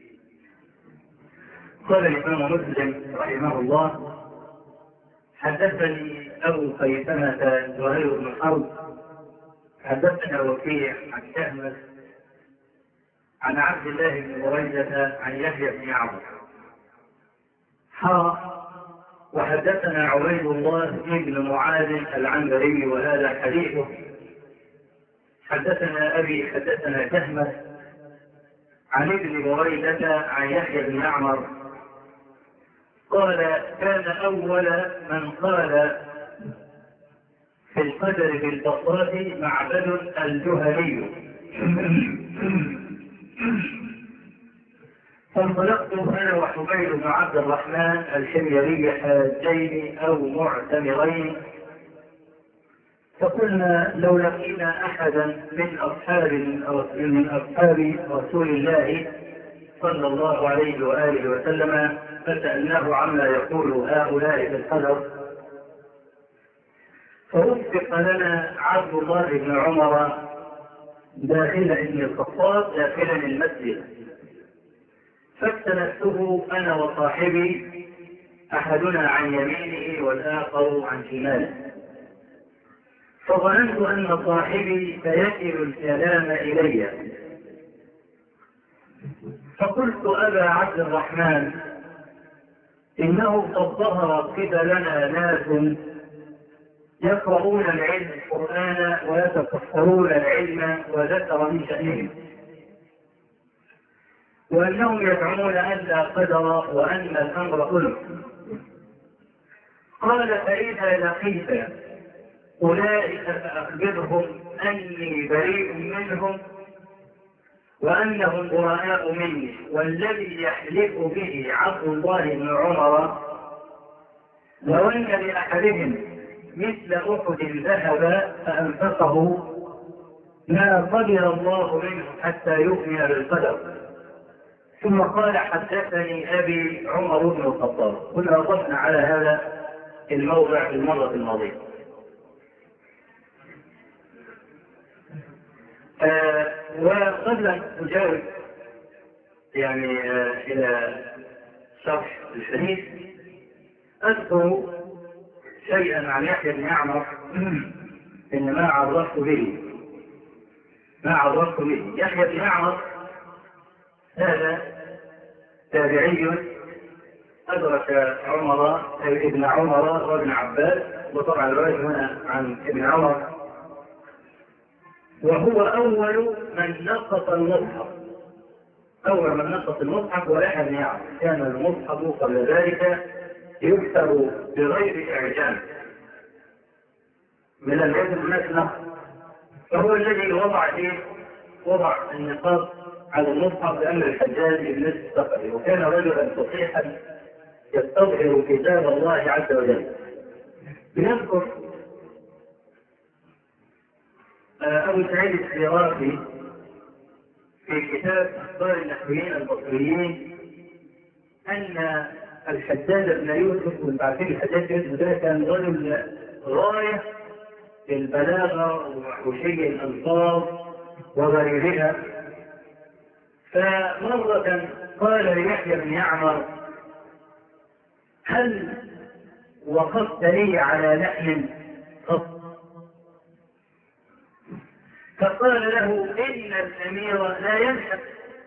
Speaker 1: قال الإمام مسلم رحمه الله: حدثني أبو خيثمة زهير بن حرب حدثنا وكيع عن شهمس عن عبد الله بن بريدة عن يحيى بن يعمر وحدثنا عبيد الله بن معاذ العنبري وهذا حديثه. حدثنا أبي حدثنا شهمس عن ابن بريدة عن يحيى بن يعمر قال: كان أول من قال في القدر بالبصرة معبد الجهني، فانطلقت أنا وحبيب بن عبد الرحمن الحميري حاجين أو معتمرين، فقلنا: لو لقينا أحدا من أصحاب رسول الله صلى الله عليه وآله وسلم فسألناه عما يقول هؤلاء في القدر، فوفق لنا عبد الله بن عمر داخل ابن الخطاب داخلا المسجد، فاستندته أنا وصاحبي أحدنا عن يمينه والآخر عن شماله، فظننت أن صاحبي سيكل الكلام إلي، فقلت: أبا عبد الرحمن، إنه قد ظهر قبلنا ناس يقرؤون العلم القرآن ويتكفرون العلم وذكر من شأنهم، وأنهم يدعون أن لا قدر وأن الأمر ألف. قال: فإذا لقيت أولئك فأخبرهم أني بريء منهم وأنهم براء مني، والذي يحلف به عبد الله بن عمر لو أن لأحدهم مثل أحد ذهب فأنفقه ما قدر الله منه حتى يؤمن بالقدر. ثم قال: حدثني أبي عمر بن الخطاب. كنا وقفنا على هذا الموضع في المرة الماضية. وقبل أن أجاوب إلى شرح الحديث أذكر شيئا عن يحيى بن يعمر إن ما عرفت به. يحيى بن يعمر هذا تابعي أدرك ابن عمر وابن عباس، وطبعا الرواية هنا عن ابن عمر، وهو أول من نقص المصحف ويحيى بن يعمر. كان المصحف قبل ذلك يكتب بغير إعجام من اليد المثنى، فهو الذي وضع النقاط على المصحف بأمر الحجاج بن الثقفي، وكان رجلا فصيحا يستظهر كتاب الله عز وجل. بنذكر أبو سعيد السيرافي في كتاب أخبار النحويين البصريين أن الحجاج بن يوسف، والبعثين الحجاج بن يوسف ده كان رجل غاية في البلاغة وحشي الألفاظ وغيرها، فمرة قال ليحيى بن يعمر: هل وقفت لي على لحم قط؟ فقال له: إن الأمير لا يلحم.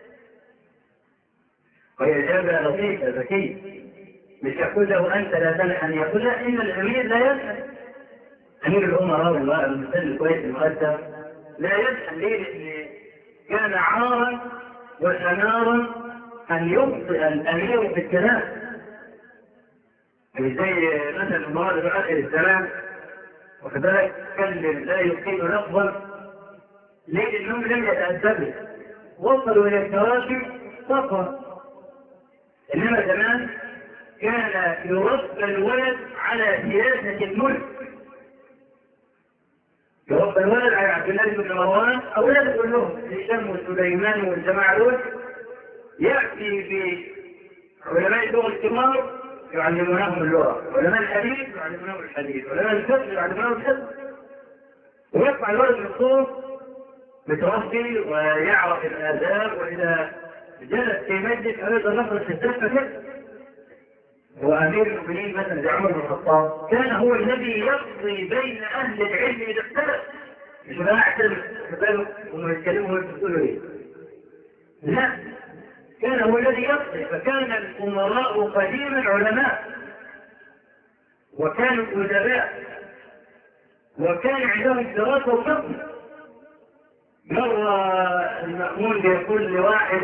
Speaker 1: وهي إجابة لطيفة ذكية، مش يقول له أنت لا تلحم، يقول لا، إن الأمير لا يلحم. أمير الأمراء والمثل الكويس المقدم لا يلحم. ليه؟ لأن كان عارا وشنارا أن يبطئ الأمير في الكلام، يعني زي مثلا المراد في آخر الزمان، واخد بالك، كلم لا يقيم لفظا. ليه؟ لأنهم لم يتأدبوا، وصلوا إلى الكراسي فقط. إنما زمان كان يربى الولد على سياسة الملك، يربى الولد على عبد الله بن مروان، أولاده كلهم هشام وسليمان والجماعة دول، يأتي بعلماء اللغة الكبار يعلمونهم اللغة، علماء الحديث يعلمونهم الحديث، علماء الفقه يعلمونهم الفقه، ويطلع الولد من الصوت متربي ويعرف الآداب، وإذا جلس في مجلس أريد أن نخرج الدفة كده. وأمير المؤمنين مثلا زي عمر بن الخطاب كان هو الذي يقضي بين أهل العلم إذا اختلف، مش بقى اعترف بالك وما يتكلموا ويقولوا إيه، لا، كان هو الذي يقضي. فكان الأمراء قديما علماء، وكانوا أدباء، وكان عندهم دراسة وفقه. مرة المأمون يقول لواحد: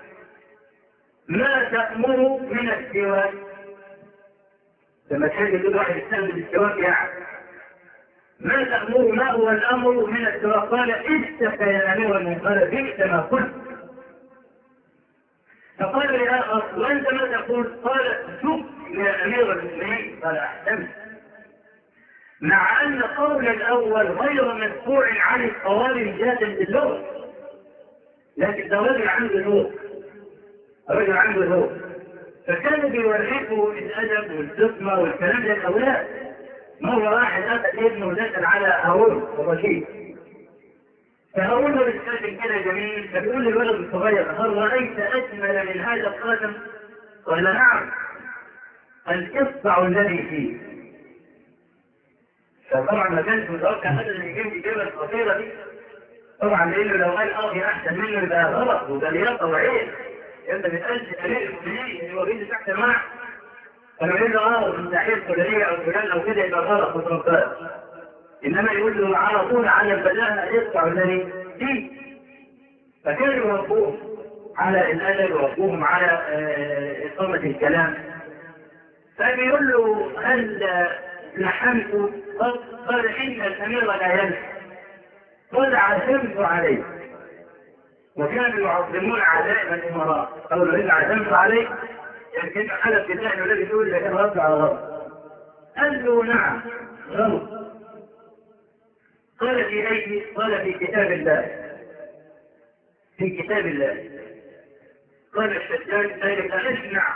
Speaker 1: ما تأمر من السواك؟ لما تحب يقول واحد يستخدم السواك يعني ما تأمر، ما هو الأمر من السواك؟ قال: اشتكى يا أمير المؤمنين، بئس ما قلت. فقال للآخر: وأنت ما تقول؟ قال: شك يا أمير المؤمنين. قال: أحسنت. مع أن قول الأول غير مدفوع عن الصواب من جهة اللغة، لكن ده رجل عنده ذوق، رجل عنده ذوق، فكانوا بيورثوا الأدب والحكمة والكلام للأولاد. مرة واحد أخذ ابنه ودخل على هارون الرشيد، فهارون له بيتكلم كده جميل، فبيقول للولد الصغير: هل رأيت أجمل من هذا القدم؟ قال: نعم، الإصبع الذي فيه. فطبعا ما كانش متوقع ابدا ان يجيب الاجابه الخطيره دي، طبعا لانه لو قال في احسن منه يبقى غلط وده لياقه وعيب. انت بتقلد امير المؤمنين اللي هو بيجي تحت معه، فلو يقول له من ناحيه فلانيه او فلان او كده يبقى غلط وتنقل، انما يقول له على طول على البلاغه يقطع الذي فيه. فكانوا يوقفوهم على الادب ويوقفوهم على اقامه الكلام. فبيقول له: هل لحمت؟ قال: إن الأمير لا يلحم. قال: عزمت عليه. وكانوا يعظمون عزائم الأمراء، قالوا: إذا عزمت عليه يمكن حدث بالله الذي يقول لك الرد على غلط. قال له: نعم، غلط. قال: في أي؟ قال: في كتاب الله. في كتاب الله. قال الشداد: ذلك اسمع.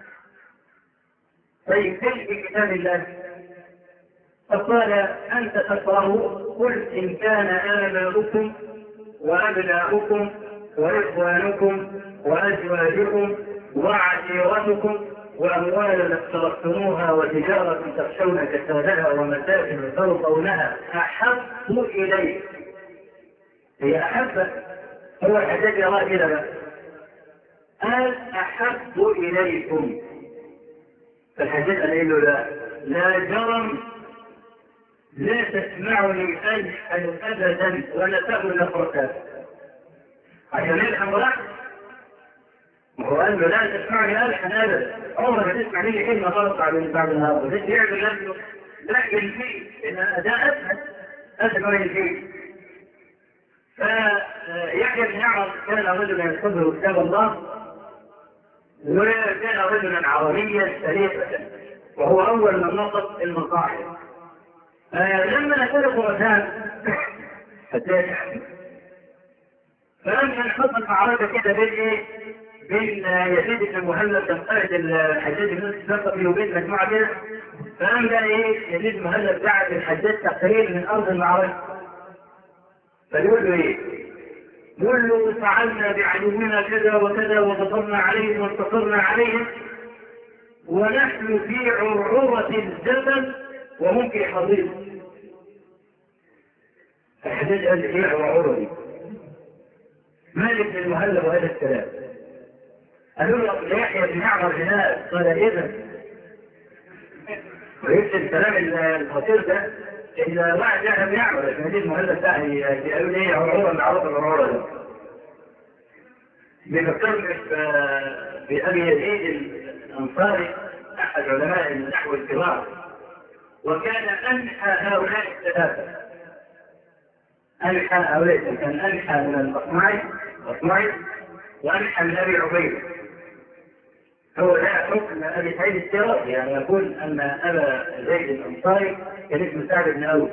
Speaker 1: طيب كيف في كتاب الله؟ فقال: أنت تقرأ: قل إن كان آباؤكم وأبناؤكم وإخوانكم وأزواجكم وعشيرتكم وأموال اقترفتموها وتجارة تخشون كسادها ومساكن ترضونها أحب إليكم. هي أحب، هو الحجاج يرى كده بقى، قال: أحب إليكم. فالحجاج قال له: لا جرم، لا تسمعني ألحن أبدا ولا تأكل نفرتها. عشان يلحن براحته. وهو قال له: لا تسمعني ألحن أبدا، عمرك ما تسمع مني كلمة غلط بعد النهار. وده يعمل نفسه لا يلفيه، إن ده أسمع يلفيه. فيحيى بن يعمر كان رجلا يحفظ كتاب الله، وكان رجلا عربيا سليقا، وهو أول من نطق المصاحف. لما نشرب رسال فلما حصل معركة كده بين يزيد بن مهلب كان قائد الحجاج بن الثقفي وبين مجموعة كده، فقام بقى يزيد بن مهلب بعت الحجاج تقرير من أرض المعركة. فيقول له يقول له فعلنا بعدونا كذا وكذا وغضبنا عليهم وانتصرنا عليهم ونحن في عرعرة الجبل وهم في حضيض. الحديث قال ايه عرعرة دي؟ مالك بن المهلب وهذا الكلام قالوا له يحيى بن يعمر هناك قال اذا ويكتب الكلام الخطير ده إذا واحد يحيى بن يعمر هذه المهلب ده قالوا لي ايه عرعرة معروف العرعرة ده بيفكرني بأبي يزيد الأنصاري أحد علماء النحو الكبار وكان أنحى هؤلاء الثلاثة أنحى هؤلاء كان أنحى من الأصمعي وأنحى من أبي عبيد هو لا حكم أبي سعيد السراج يعني يقول أن أبا زيد الأنصاري كان اسمه سعد بن أوس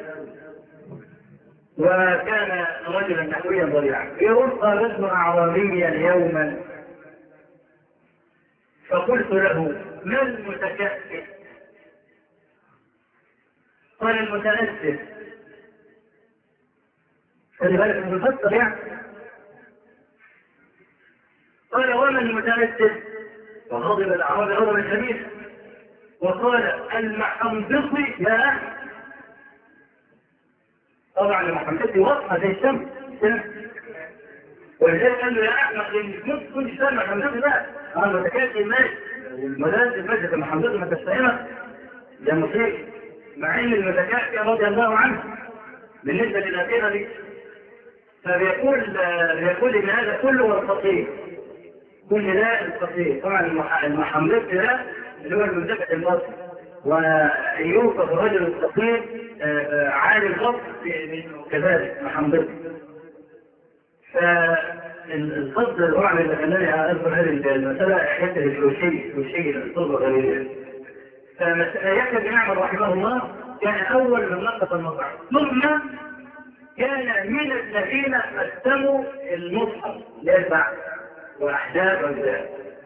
Speaker 1: وكان رجلا نحويا ضليعا يقول قابلت أعرابيا يوما فقلت له ما المتكفف؟ قال المتأسف. خلي بالك من الفصل يعني. قال وما المتأسف؟ فغضب الأعرابي غضبا شديدا وقال المحمصي يا أخي. طبعا المحمصي واضحة زي الشمس ولذلك قال له يا احمد ان كنت سامع محمصي لا انا متكافئ الماشي مدرسة المسجد المحمصي ما تستهمك ده مصير مع ان المتكافئ رضي الله عنه بالنسبة للأخيرة دي فبيقول ان هذا كله هو الفقير كل ده الفقير. طبعا المحمصي ده اللي هو المنتفع المصري ويوصف الرجل الفقير عالي الخط كذلك محمصي. فالقصد الرعب اللي خلاني اذكر هذه المساله حته الفلوشي الصوره غريبه. فيحيى بن يعمر رحمه الله كان اول من نقص المصحف ثم كان من الذين قسموا المصحف لاربع واحداث واجزاء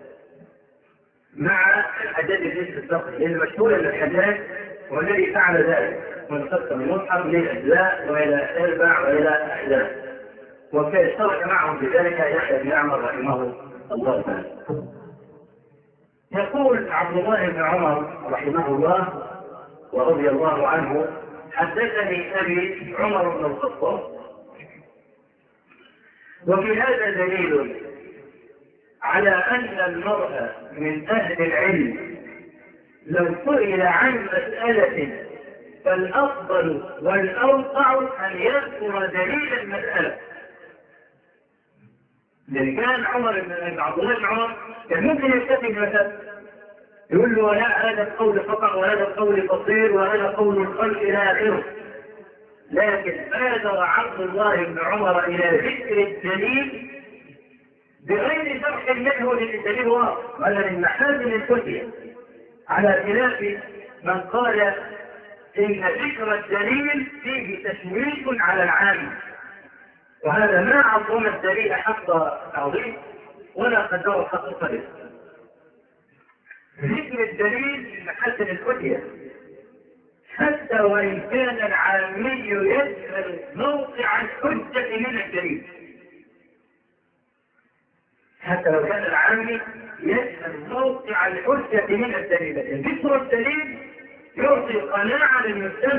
Speaker 1: مع الحداد بن الصقر المشهور للحداد والذي فعل ذلك من قسم المصحف لاجزاء والى اربع والى احداث وكان اشترك معهم بذلك يحيى بن يعمر رحمه الله تعالى. يقول عبد الله بن عمر رحمه الله ورضي الله عنه حدثني ابي عمر بن الخطاب وفي هذا دليل على ان المرء من اهل العلم لو سئل عن مساله فالافضل والاوقع ان يذكر دليل المساله. لأن كان عمر بن عبد الله بن عمر كان ممكن يكتفي بمثال يقول له لا هذا القول خطأ وهذا القول قصير وهذا قول الخلق إلى آخره. لكن بادر عبد الله بن عمر إلى ذكر الدليل بغير شرح منه للدليل واضح. هذا من محاسن الفتية على خلاف من قال إن ذكر الدليل فيه تشويش على العام وهذا ما عظم الدليل حق تعظيم ولا قدره حق قدر. ذكر الدليل من محاسن الفتية حتى وإن كان العامي يسأل موقع الحجة من الدليل. حتى لو كان العامي يسأل موقع الحجة من الدليل. ذكر الدليل يعطي قناعة للمستمع.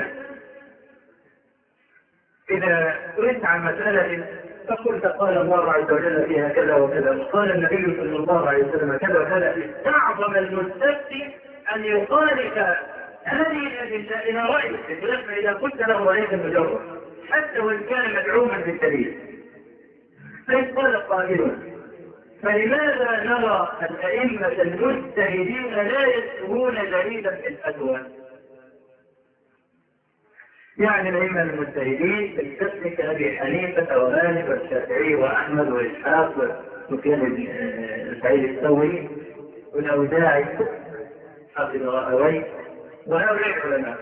Speaker 1: إذا سئلت عن مسألة فقلت قال الله عز وجل فيها كذا وكذا وقال النبي صلى الله عليه وسلم كذا وكذا استعظم المستفتي أن يخالف هذه الأدلة إلى رأيه بخلاف إذا قلت له رأيك مجرد حتى وإن كان مدعوما بالدليل. فإن قال قائل فلماذا نرى الأئمة المجتهدين لا يذكرون دليلا في الفتوى؟ يعني الأئمة المجتهدين بالكسر كأبي حنيفة ومالك والشافعي وأحمد وإسحاق وسفيان بن سعيد الثوري والأوزاعي حافظ راهويه وهؤلاء العلماء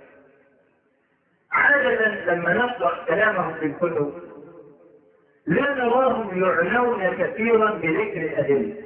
Speaker 1: عادة لما نقرأ كلامهم في الكتب لا نراهم يعنون كثيرا بذكر الأدلة.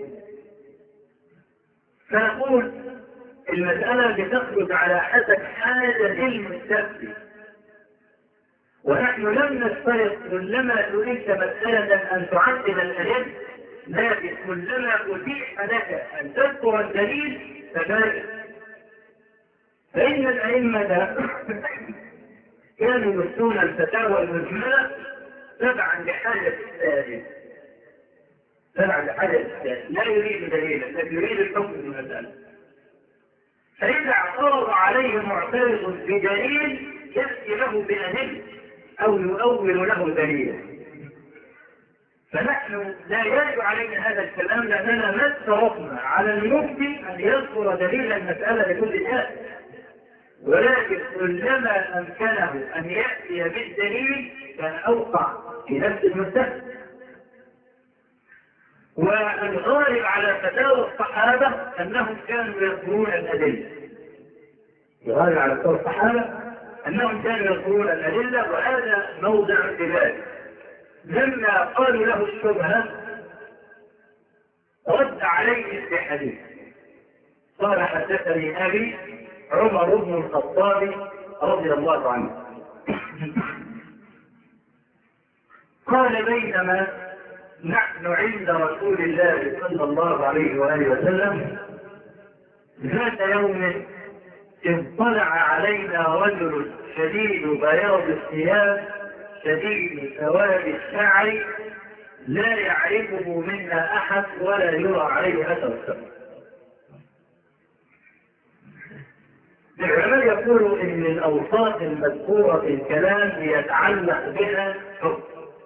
Speaker 1: فنقول المسألة بتخرج على حسب حاجة المستفتي ونحن لم نفترض كلما تريد مسألة أن تعدل الأدلة، لكن كلما أتيح لك أن تذكر الدليل فبارك. فإن الأئمة كانوا يفتون الفتاوى المجملة تبعا لحاجة السائل، تبعا لحاجة السائل، لا يريد دليلا لكن يريد الحكم بالمسألة. فإذا اعترض عليه معترض بدليل يأتي له بأدلة أو يؤول له دليلا. فنحن لا يجب علينا هذا الكلام، لأننا ما اتفقنا على المفتي أن يذكر دليل المسألة لكل شيء، ولكن كلما أمكنه أن يأتي بالدليل كان أوقع في نفس المسألة. والغالب على فتاوى الصحابة أنهم كانوا يذكرون الأدلة، الغالب على فتاوى الصحابة أنهم كانوا يذكرون الأدلة، وهذا موضع ذلك. لما قالوا له الشبهة رد عليه بحديث قال حدثني أبي عمر بن الخطاب رضي الله عنه قال بينما نحن عند رسول الله صلى الله عليه وآله وسلم ذات يوم اطلع علينا رجل شديد بياض الثياب شديد سواد الشعر لا يعرفه منا أحد ولا يرى عليه أثر السفر. العلماء يقولوا ان الاوصاف المذكوره في الكلام يتعلق بها حكم.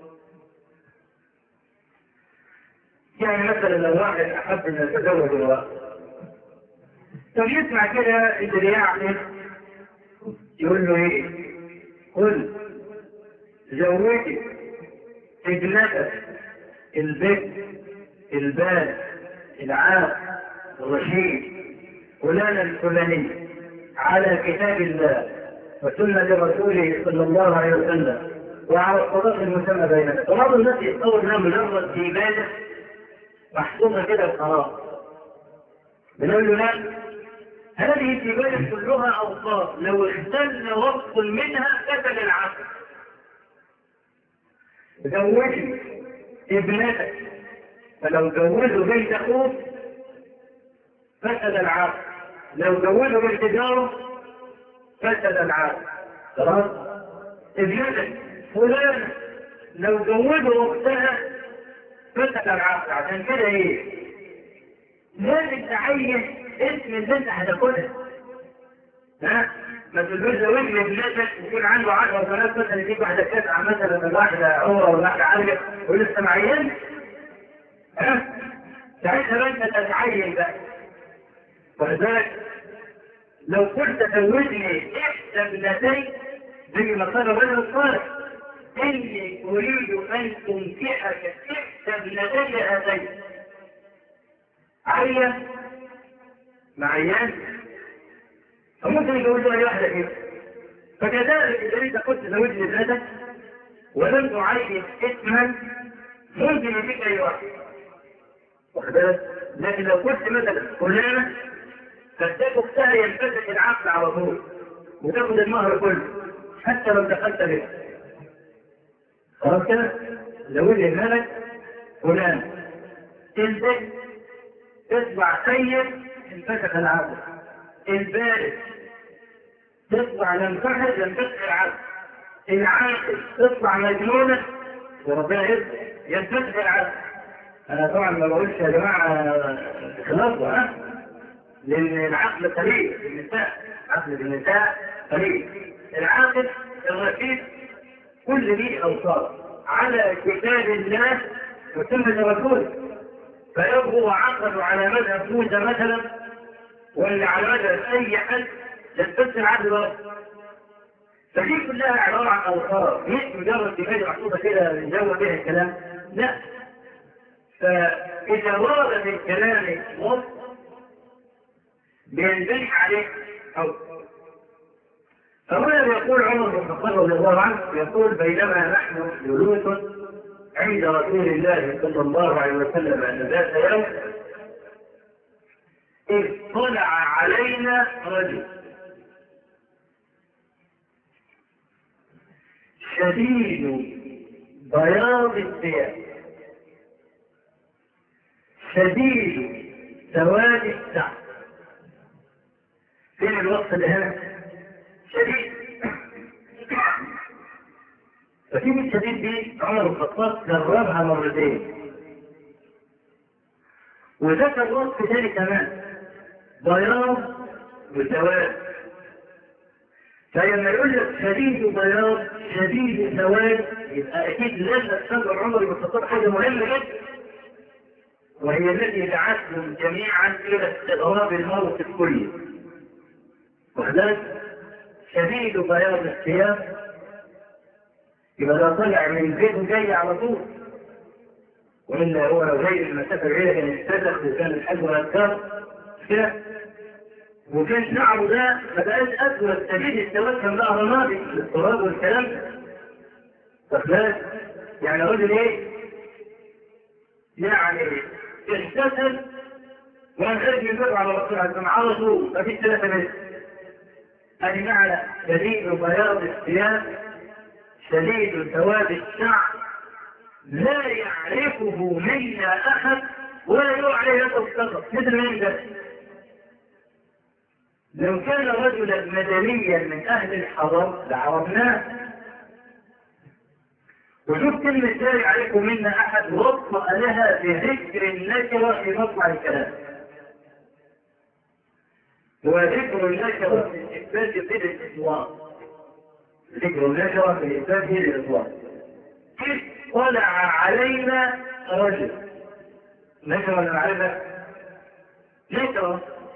Speaker 1: يعني مثلا لو واحد احب ان يتزوج امراه، طب يسمع كده اللي يعقل يقول له ايه؟ قل زوجي ابنتك البكر البال العاق الرشيد فلان الفلاني على كتاب الله وسنة رسوله صلى الله عليه وسلم وعلى القضاء المسمى بيننا. وبعض الناس يتصور انها مجرد عبادة محسومة كده بقرار. بنقول له لا، هذه العبادة كلها أوصاف لو اختل وصف منها فسد العقل. زوجي ابنتك، فلو جوزوا بنت اخوك فسد العقل، لو جوزوا بالتجارة فسد العقل. خلاص؟ ابنتك فلان لو جوزوا اختها فسد العقل. عشان كده ايه؟ لازم تعين اسم البنت هتاخدها. ها؟ ما تقولوش زوجني ابنتك يكون عنده 10 بنات مثلا يجيب واحده كاسعه مثلا من واحده عمره ولا واحده عاليه ولسه معين. ها؟ ساعتها بقى انت تتعين بقى. ولذلك لو كنت زوجني احدى ابنتي زي ما قال الرجل الصالح اني اريد ان تنكحك احدى ابنتي هاتين. عين معين فممكن يجوزوا اي واحده كده. فكذلك اذا انت كنت زوجني ابنتك ولم تعين اسما ممكن يجيك اي واحد. واخد بالك؟ لكن لو كنت مثلا فلانه فاداك اختها ينفسخ العقد على طول وتاخد المهر كله حتى لو دخلت به. خلاص كده؟ زوجني ابنتك فلان البنت تطلع سيد انفسخ العقد، البارد تطلع لنفحر ينفسخ العقد، العاقل تطلع مجنونة وربنا ينفسخ العقد. أنا طبعا ما بقولش يا جماعة خلاصوا ها؟ لأن العقل قليل النساء، عقل النساء قليل. العاقل الرشيد كل دي أوصاف على كتاب الله وسنة رسوله. فيبغوا عقلوا على مذهب موسى مثلا ولا على مذهب أي حد ينفسخ العقل برضه. فدي كلها عبارة عن أوصاف مش مجرد كتابة محطوطة كده نجاوب بها الكلام، لا. فإذا ورد من كلام وصف بينبني عليه أو فهنا يقول عمر بن الخطاب رضي الله عنه يقول بينما نحن جلوس عند رسول الله صلى الله عليه وسلم أن ذات يوم إذ طلع علينا رجل شديد بياض الثياب شديد سواد الشعر. فين الوصف اللي هنا؟ شديد. فكلمة شديد دي عمر بن الخطاب جربها مرتين، وذكر وصف ثاني كمان بياض وسواد. فلما يقول لك شديد بياض شديد سواد يبقى اكيد لازم تستدعي عمر بن الخطاب حاجه مهمه جدا، وهي التي دعتهم جميعا الى استغراب الموت كله. وذلك شديد بياض الثياب يبقى ده طلع من بيته جاي على طول، والا هو لو جاي المسافه بعيده كان يستدخل وكان الحج والأذكار كده، وكان شعره ده ما بقاش اسود شديد السواد، كان بقى رمادي للتراب والكلام ده. فخلاص يعني اقول ايه؟ يعني اغتسل وانا خارج من بيته على رسول الله على طول، ما فيش 3 متر. ادي معنى شديد بياض الثياب شديد سواد الشعر لا يعرفه منا احد ولا يقول عليه هذا الصدق. مثل مين ده؟ لو كان رجلا مدنيا من اهل الحضر لعرفناه. وشوف كلمة لا يعرفه منا احد وطأ لها بذكر النكرة في مطلع الكلام، وذكر النكرة في الإثبات غير الإطلاق. ذكر النكرة في الإثبات غير الإطلاق. إذ طلع علينا رجل، نكرة ولا معرفة؟ نكرة.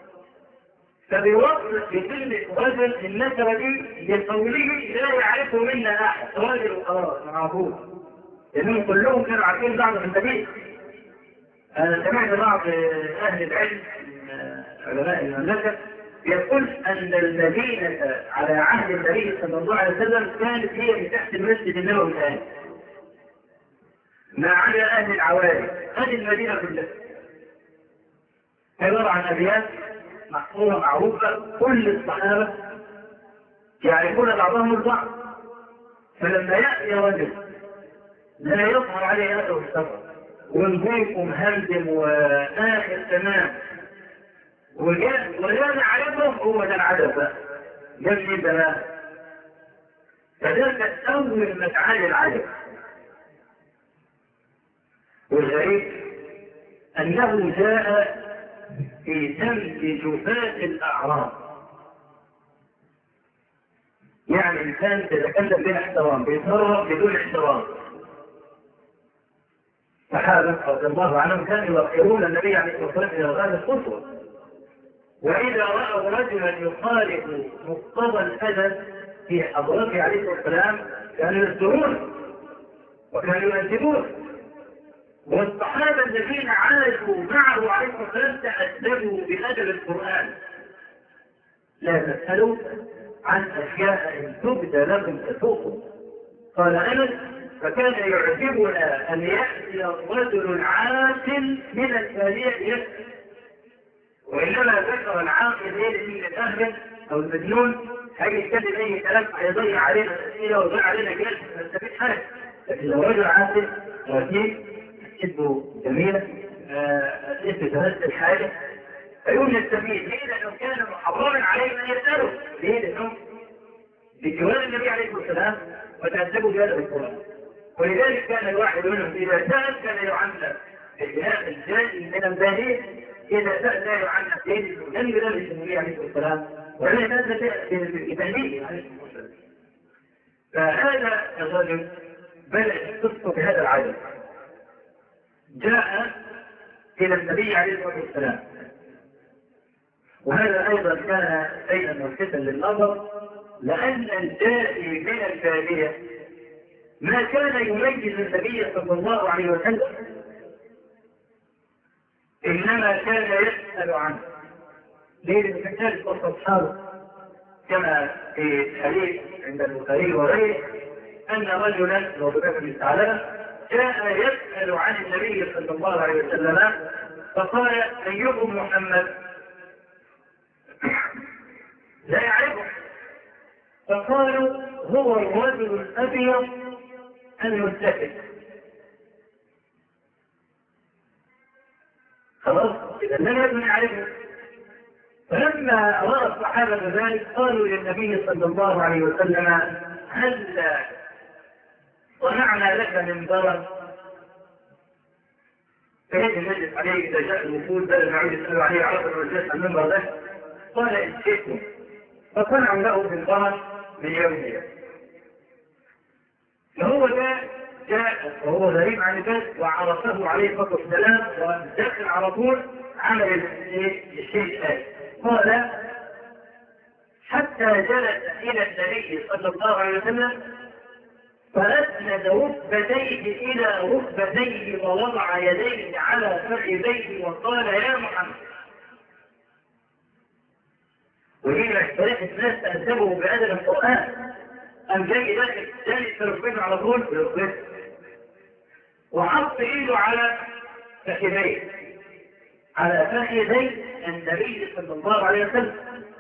Speaker 1: فبيوصف بكلمة رجل النكرة دي لقوله لا يعرفه منا أحد، راجل وخلاص معروف، لأنهم كلهم كانوا عارفين بعض في النبي. أنا سمعت بعض أهل العلم من علماء المملكة يقول أن المدينة على عهد النبي صلى الله عليه وسلم كانت هي من تحت المسجد النبوي الآن، ما عدا أهل العوالي. هذه المدينة كلها عبارة عن أبيات محفوظة معروفة، كل الصحابة يعرفون بعضهم البعض. فلما يأتي رجل لا يظهر عليه أثر السفر ونضيف ومهندم وآخر تمام ولا نعرفه، هو ده العدد بقى جميل بقى. فذلك أول مفعال العدد. والغريب أنه جاء في سمت جفاة الأعراب، يعني إنسان تتكلم بلا احترام، بيتصرف بدون احترام. صحابة رضي الله عنهم كانوا يوقرون النبي عليه الصلاة والسلام إلى غاية القصوى، وإذا رأوا رجلا يخالف مقتضى الأدب في حضرته عليه الصلاة والسلام كانوا يصدرون وكانوا ينتبون. والصحابة الذين عاشوا معه عليه الصلاة والسلام تأدبوا بأدب القرآن. لا تسألوا عن أشياء إن تبدى لكم تسوقكم. قال أنس فكان يعجبنا أن يأتي الرجل العاقل من البادية يسأل، وإنما ذكر العاقل من الأهل أو المجنون هيجي يتكلم أي كلام هيضيع علينا الأسئلة ويضيع علينا جلسة ما نستفيد حاجة. لكن لو رجل عاقل رتيب اسمه جميلة اسمه تمثل حاجة فيقول نستفيد. ليه؟ لأنه كان محرما علينا أن يسأله. ليه؟ لأنه بجوار النبي عليه الصلاة والسلام وتأدبوا بهذا القرآن. ولذلك كان الواحد منهم إذا سأل كان يعنى بخلاف الجاهل من الباهي، إذا سأل لا يعنى به لم يدرس النبي عليه الصلاة والسلام ولا ينزل في تنبيه عليه الصلاة والسلام. فهذا الرجل بدأ قصته بهذا العدد، جاء إلى النبي عليه الصلاة والسلام، وهذا أيضا كان شيئا ملفتا للنظر، لأن الجائي من البادية ما كان يميز النبي صلى الله عليه وسلم، إنما كان يسأل عنه. ليه؟ لأن كان أصحابه كما في الحديث عند البخاري وغيره أن رجلا وبكر الثعلبة جاء يسأل عن النبي صلى الله عليه وسلم فقال أيكم محمد؟ لا يعرفه. فقالوا هو الرجل الأبيض المتكئ. خلاص إذا لم يكن يعرفه. فلما رأى الصحابة ذلك قالوا للنبي صلى الله عليه وسلم هل صنعنا لك منبرا فهذا نجد عليه إذا جاء الوفود بدل ما يعود يسألوا عليه عرض الرجال المنبر ده قال إن شئتم فصنعوا له منبرا من يومه. فهو جاء وهو غريب عن البلد وعرفه عليه الصلاة والسلام ودخل على طول عمل الشيء الآتي. قال حتى جلس إلى النبي صلى الله عليه وسلم فأسند ركبتيه إلى ركبتيه ووضع يديه على فخذيه وقال يا محمد. وهنا اختلاف الناس تأدبوا بأدب القرآن أم جاي داخل جالس في ركبته على طول بركبته وحط إيده على فخذيه على فخذي النبي صلى الله عليه وسلم.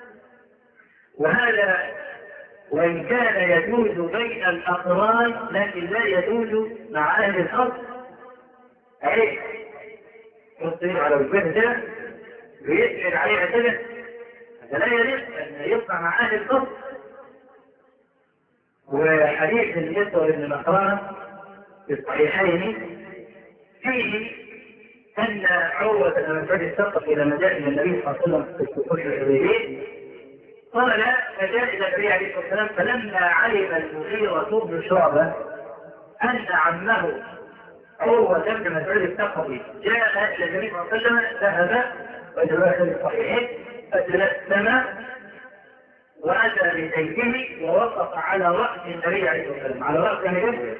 Speaker 1: وهذا وإن كان يجوز بين الأقران لكن لا يجوز مع أهل الأرض. أي حط إيده على ركبته ويسند عليها كده، هذا لا يليق أن يطلع مع أهل الأرض. وحديث المسور بن مخرمة في الصحيحين فيه أن عروة لما كان الثقف إلى مجال النبي صلى الله عليه وسلم في الكفر الحديبية قال فجاء إلى النبي عليه الصلاة والسلام فلما علم المغيرة بن شعبة أن عمه عروة بن مسعود الثقفي جاء إلى النبي صلى الله عليه وسلم ذهب وجاء في الصحيحين فتلثم وأتى بسيفه ووقف على رأس النبي عليه الصلاة والسلام على رأس النبي.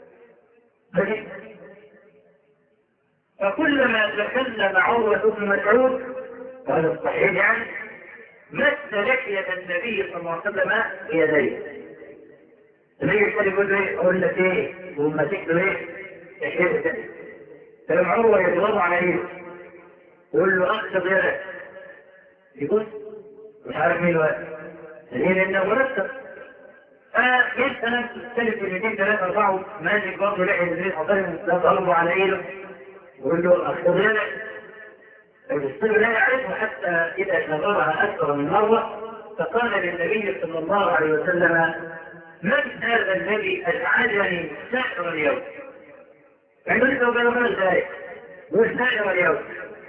Speaker 1: فكلما تكلم عروة بن مسعود وهذا الصحيح يعني مس لحية النبي صلى الله عليه وسلم بيديه. النبي يقول له ايه؟ اقول لك ايه؟ ومسك له ايه؟ يحيى فلما عروة يضرب على ايه؟ يقول له اخذ يدك. يقول مش عارف مين الوقت. ليه؟ لانه مرتب. فيسأل تختلف في 200 3 4 ماسك برضه لحية النبي صلى الله عليه وسلم لا تقربوا على ايده يقول له اخذ يدك. الرسول لا يعرفه حتى إذا نظرها أكثر من مرة فقال للنبي صلى الله عليه وسلم من هذا الذي أزعجني سائر اليوم؟ يعني لسه وقال ما ذلك مش سائر اليوم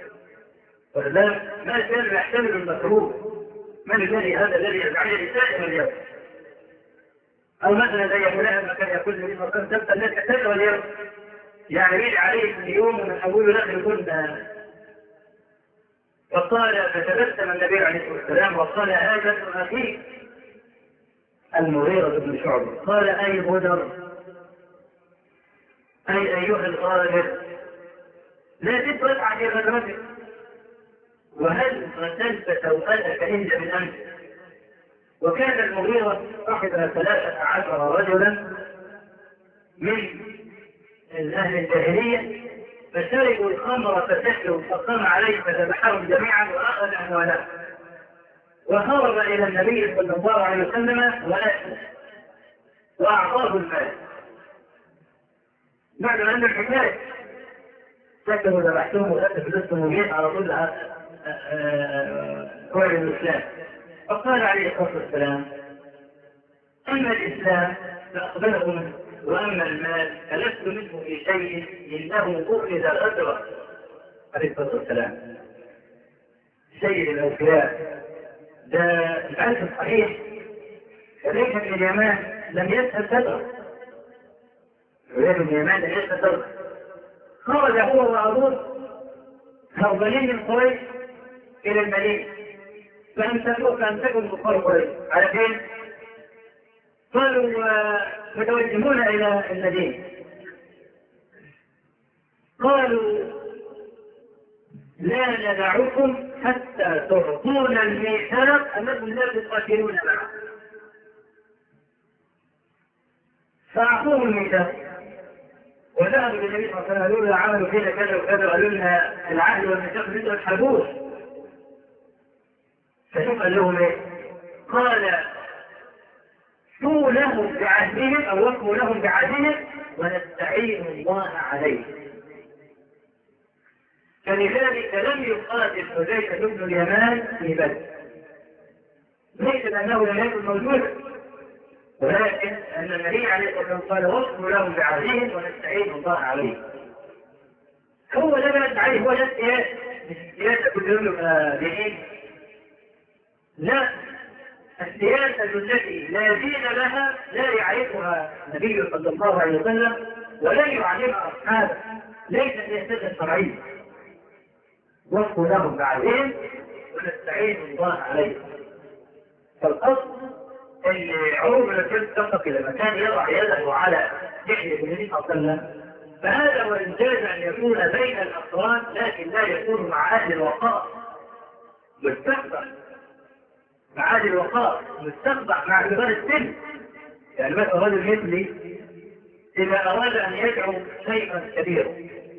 Speaker 1: ما زال يحتمل المكروه. من الذي هذا الذي أزعجني سائر اليوم؟ أو مثلا زي فلان ما كان يقول لي مثلا تبقى لك سائر اليوم يعني يجي عليه من يوم ومن أوله لآخر كنا. فقال فتبسم النبي عليه الصلاة والسلام وقال هذا ابن أخيك المغيرة بن شعبة. قال أي غدر أي أيها الغادر لا تفرق عن غدرتك وهل غسلت سوءتك عند من أمس. وكان المغيرة صاحب 13 رجلا من أهل الجاهلية فشربوا الخمر فسكروا فقام عليه فذبحهم جميعا واخذ اموالهم وهرب الى النبي صلى الله عليه وسلم واعطاه المال بعد ان الحكايه سكروا ذبحتهم وخدت فلوسهم وجيت على طول قول الاسلام. فقال عليه الصلاه والسلام اما الاسلام فاقبله منه وأما المال فلست منه في شيء إنه أخذ غدرا عليه الصلاة والسلام. سيد الأوفياء ده العرف الصحيح حذيفة بن اليمان لم يسأل صدره. حذيفة بن اليمان لم يسأل صدره. خرج هو وأبوه هربانين من قريش إلى المدينة فأمسكوا الكفار قريش على فين؟ قالوا متوجهون إلى المدينة. قالوا لا ندعكم حتى تعطونا الميثاق أنكم لا تقاتلون معه. فأعطوهم الميثاق وذهبوا للنبي صلى الله عليه وسلم قالوا له عملوا فينا كذا وكذا قالوا لنا العهد والميثاق مثل الحبوس. فشوف قال لهم ايه؟ قال شو لهم بعهدهم أو وقفوا لهم بعهدهم ونستعين الله عليه. فلذلك لم يقاتل حذيفة بن اليمان في بدر، ليس لأنه لم يكن موجودا، ولكن أن النبي عليه الصلاة والسلام قال واصبروا لهم بعهدهم ونستعين الله عليه. هو ده بقى عليه، هو ده السياسة، مش السياسة كل يوم يبقى دين. لا، السياسة التي لا دين لها لا يعرفها النبي صلى الله عليه وسلم ولن يعلمها أصحابه، ليس سياسة شرعية. واصبروا لهم بعهدهم ونستعين الله عليه. فالقصد ان عمر بن الخطاب اتفق لما كان يضع يده على لحية النبي صلى الله عليه وسلم، فهذا وان جاز ان يكون بين الاقران لكن لا يكون مع اهل الوقار مستقبح، مع اهل الوقار مستقبح مع كبار السن. يعني مثلا رجل مثلي اذا اراد ان يدعو شيئا كبيرا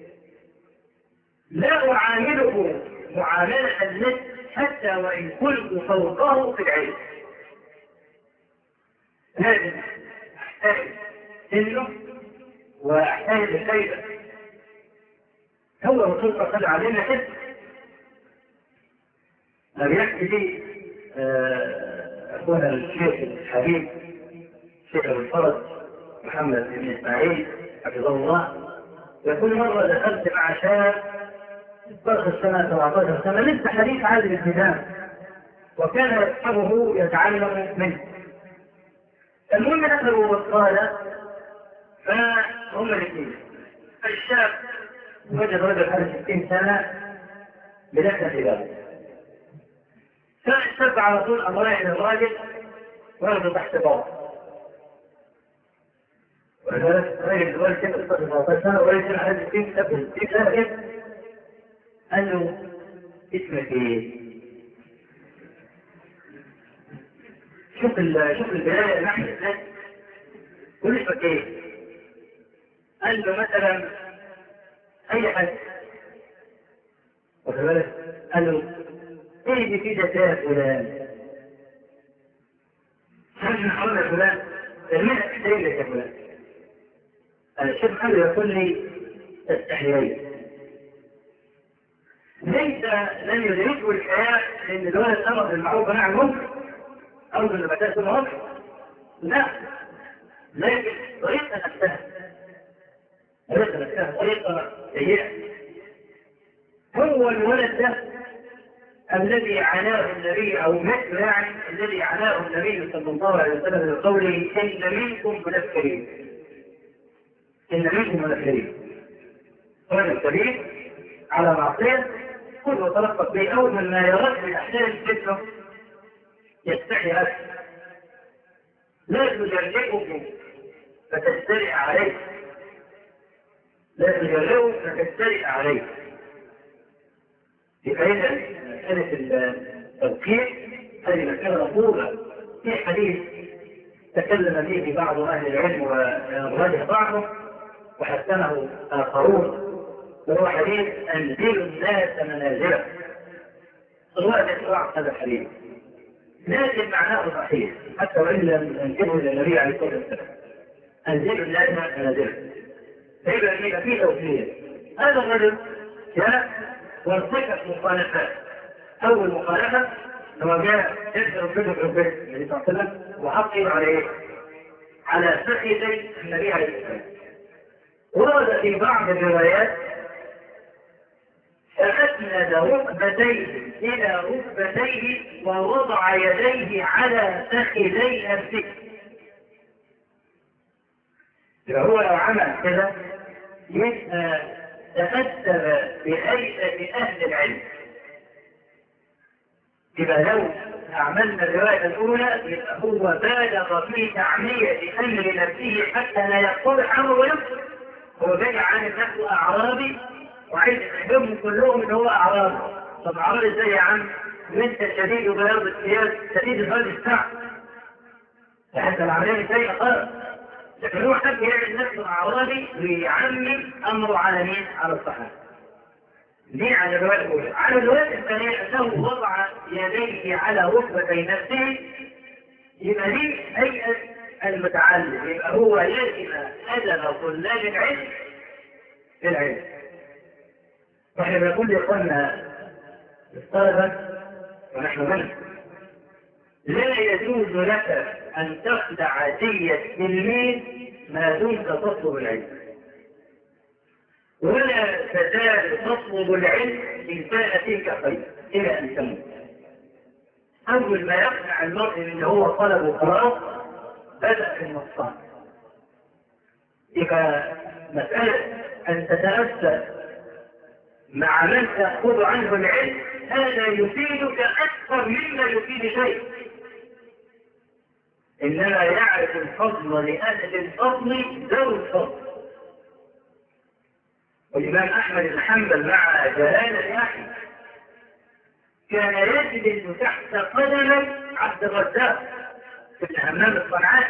Speaker 1: لا اعامله معاملة الناس حتى وان كنت فوقه في العلم، لازم احتاج سنه واحتاج الخيبة. هو الرسول صلى الله عليه وسلم علمنا كده. بيحكي لي اخونا الشيخ الحبيب الشيخ ابو الفرج محمد بن اسماعيل حفظه الله، يقول مرة دخلت مع شاب 16 سنة 17 سنة لسه حديث عهد الالتزام، وكان يصحبه يتعلم منه. المهم دخلوا وقال فهم الاثنين، الشاب وجد رجل حوالي 60 سنة بلحية خلاله، فالشاب على طول أمر إلى الراجل ورده تحت باطه، الراجل كان 16 سنة ورجل حوالي 60 سنة قال له اسمك ايه؟ شوف البداية نحن الناس، قول اسمك ايه؟ قال له مثلا اي حاجة، واخد بالك؟ قال له ايه دي في جزاء فلان؟ من حول فلان؟ المنى تحتاج لك يا فلان. الشيخ محمد يقول لي تستحيين، ليس لن يدركه الحياة لان الولد امر بالمعروف ونهى عن المنكر او بالنباتات المنكر، لا، لكن طريقة نفسها طريقة سيئة. هو الولد ده الذي عناه النبي او مثل يعني الذي عناه النبي صلى الله عليه وسلم بقوله ان منكم منفرين، ان منكم منفرين. رجل كبير على معصية كل وتلقت به اول من ما يرد من احسان الفتنة يستحي أكثر، لا تجرئه فتسترئ عليه، لا تجرئه فتسترئ عليه. في فائدة مسألة التوقيع هذه مسألة مطلوبة. في حديث تكلم به بعض أهل العلم ورجح بعضه وحسنه آخرون، وهو حديث أنزلوا الناس منازله. الله يسمع هذا الحديث لكن معناه صحيح حتى وإن لم ينتبه إلى النبي عليه الصلاة والسلام. أنزلوا الناس منازله، فيبقى فيه توفير. هذا الرجل جاء وارتكب مخالفات. أول مخالفة لما جاء يذكر الرجل النبي صلى الله عليه وسلم وحقه عليه على فخذي النبي عليه الصلاة والسلام. ورد في بعض الروايات فأسند ركبتيه إلى ركبتيه ووضع يديه على فخذي نفسه. فهو لو عمل كده يبقى تأثر بهيئة أهل العلم. يبقى لو عملنا الرواية الأولى يبقى هو بالغ في تعمية أمر نفسه حتى لا يقتضح أمره ويكفر. هو جاي عن نفسه أعرابي وعايز يحبهم كلهم ان هو اعرابي. طب اعرابي ازاي يا عم؟ وانت شديد بياض الثياب شديد البرد الساعة، حتى العملية ازاي خالص. لكن هو حب يعمل نفسه اعرابي ويعمم امره على مين؟ على الصحابة. دي على الرواية الأولى. على الرواية الثانية أنه وضع يديه على ركبتي نفسه، يبقى دي هيئة المتعلم، يبقى هو لازم أدب طلاب العلم للعلم. واحنا بنقول لإخواننا الطلبة ونحن منهم لا يجوز لك أن تخدع دية التلميذ ما دمت تطلب العلم، ولا تزال تطلب العلم إن كان فيك خير إلى أن تموت. أول ما يقنع المرء إن هو طلب وخلاص بدأ في النقصان. إذا مسألة أن تتأسى مع من تأخذ عنه العلم هذا يفيدك أكثر مما يفيد شيء، إنما يعرف الفضل لأهل الفضل ذو الفضل. والإمام أحمد بن حنبل مع جلالة أحمد كان يجلس تحت قدم عبد الرزاق بن همام الصنعاني،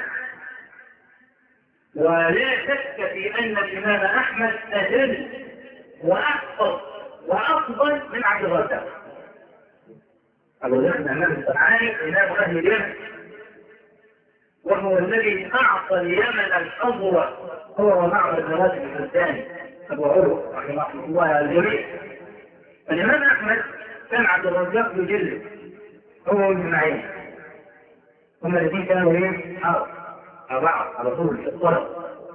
Speaker 1: ولا شك في أن الإمام أحمد أجل وأحفظ وأفضل من عبد الرزاق. أبو الرزاق بن همام الصنعاني إمام أهل اليمن، وهو الذي أعطى اليمن الحظوة هو ومعبد بن راشد الثاني أبو عروة رحمه الله على الجميع. الإمام أحمد كان عبد الرزاق يجلد هو والجماعين، هم الذين كانوا ايه؟ بعض على طول في الطرق.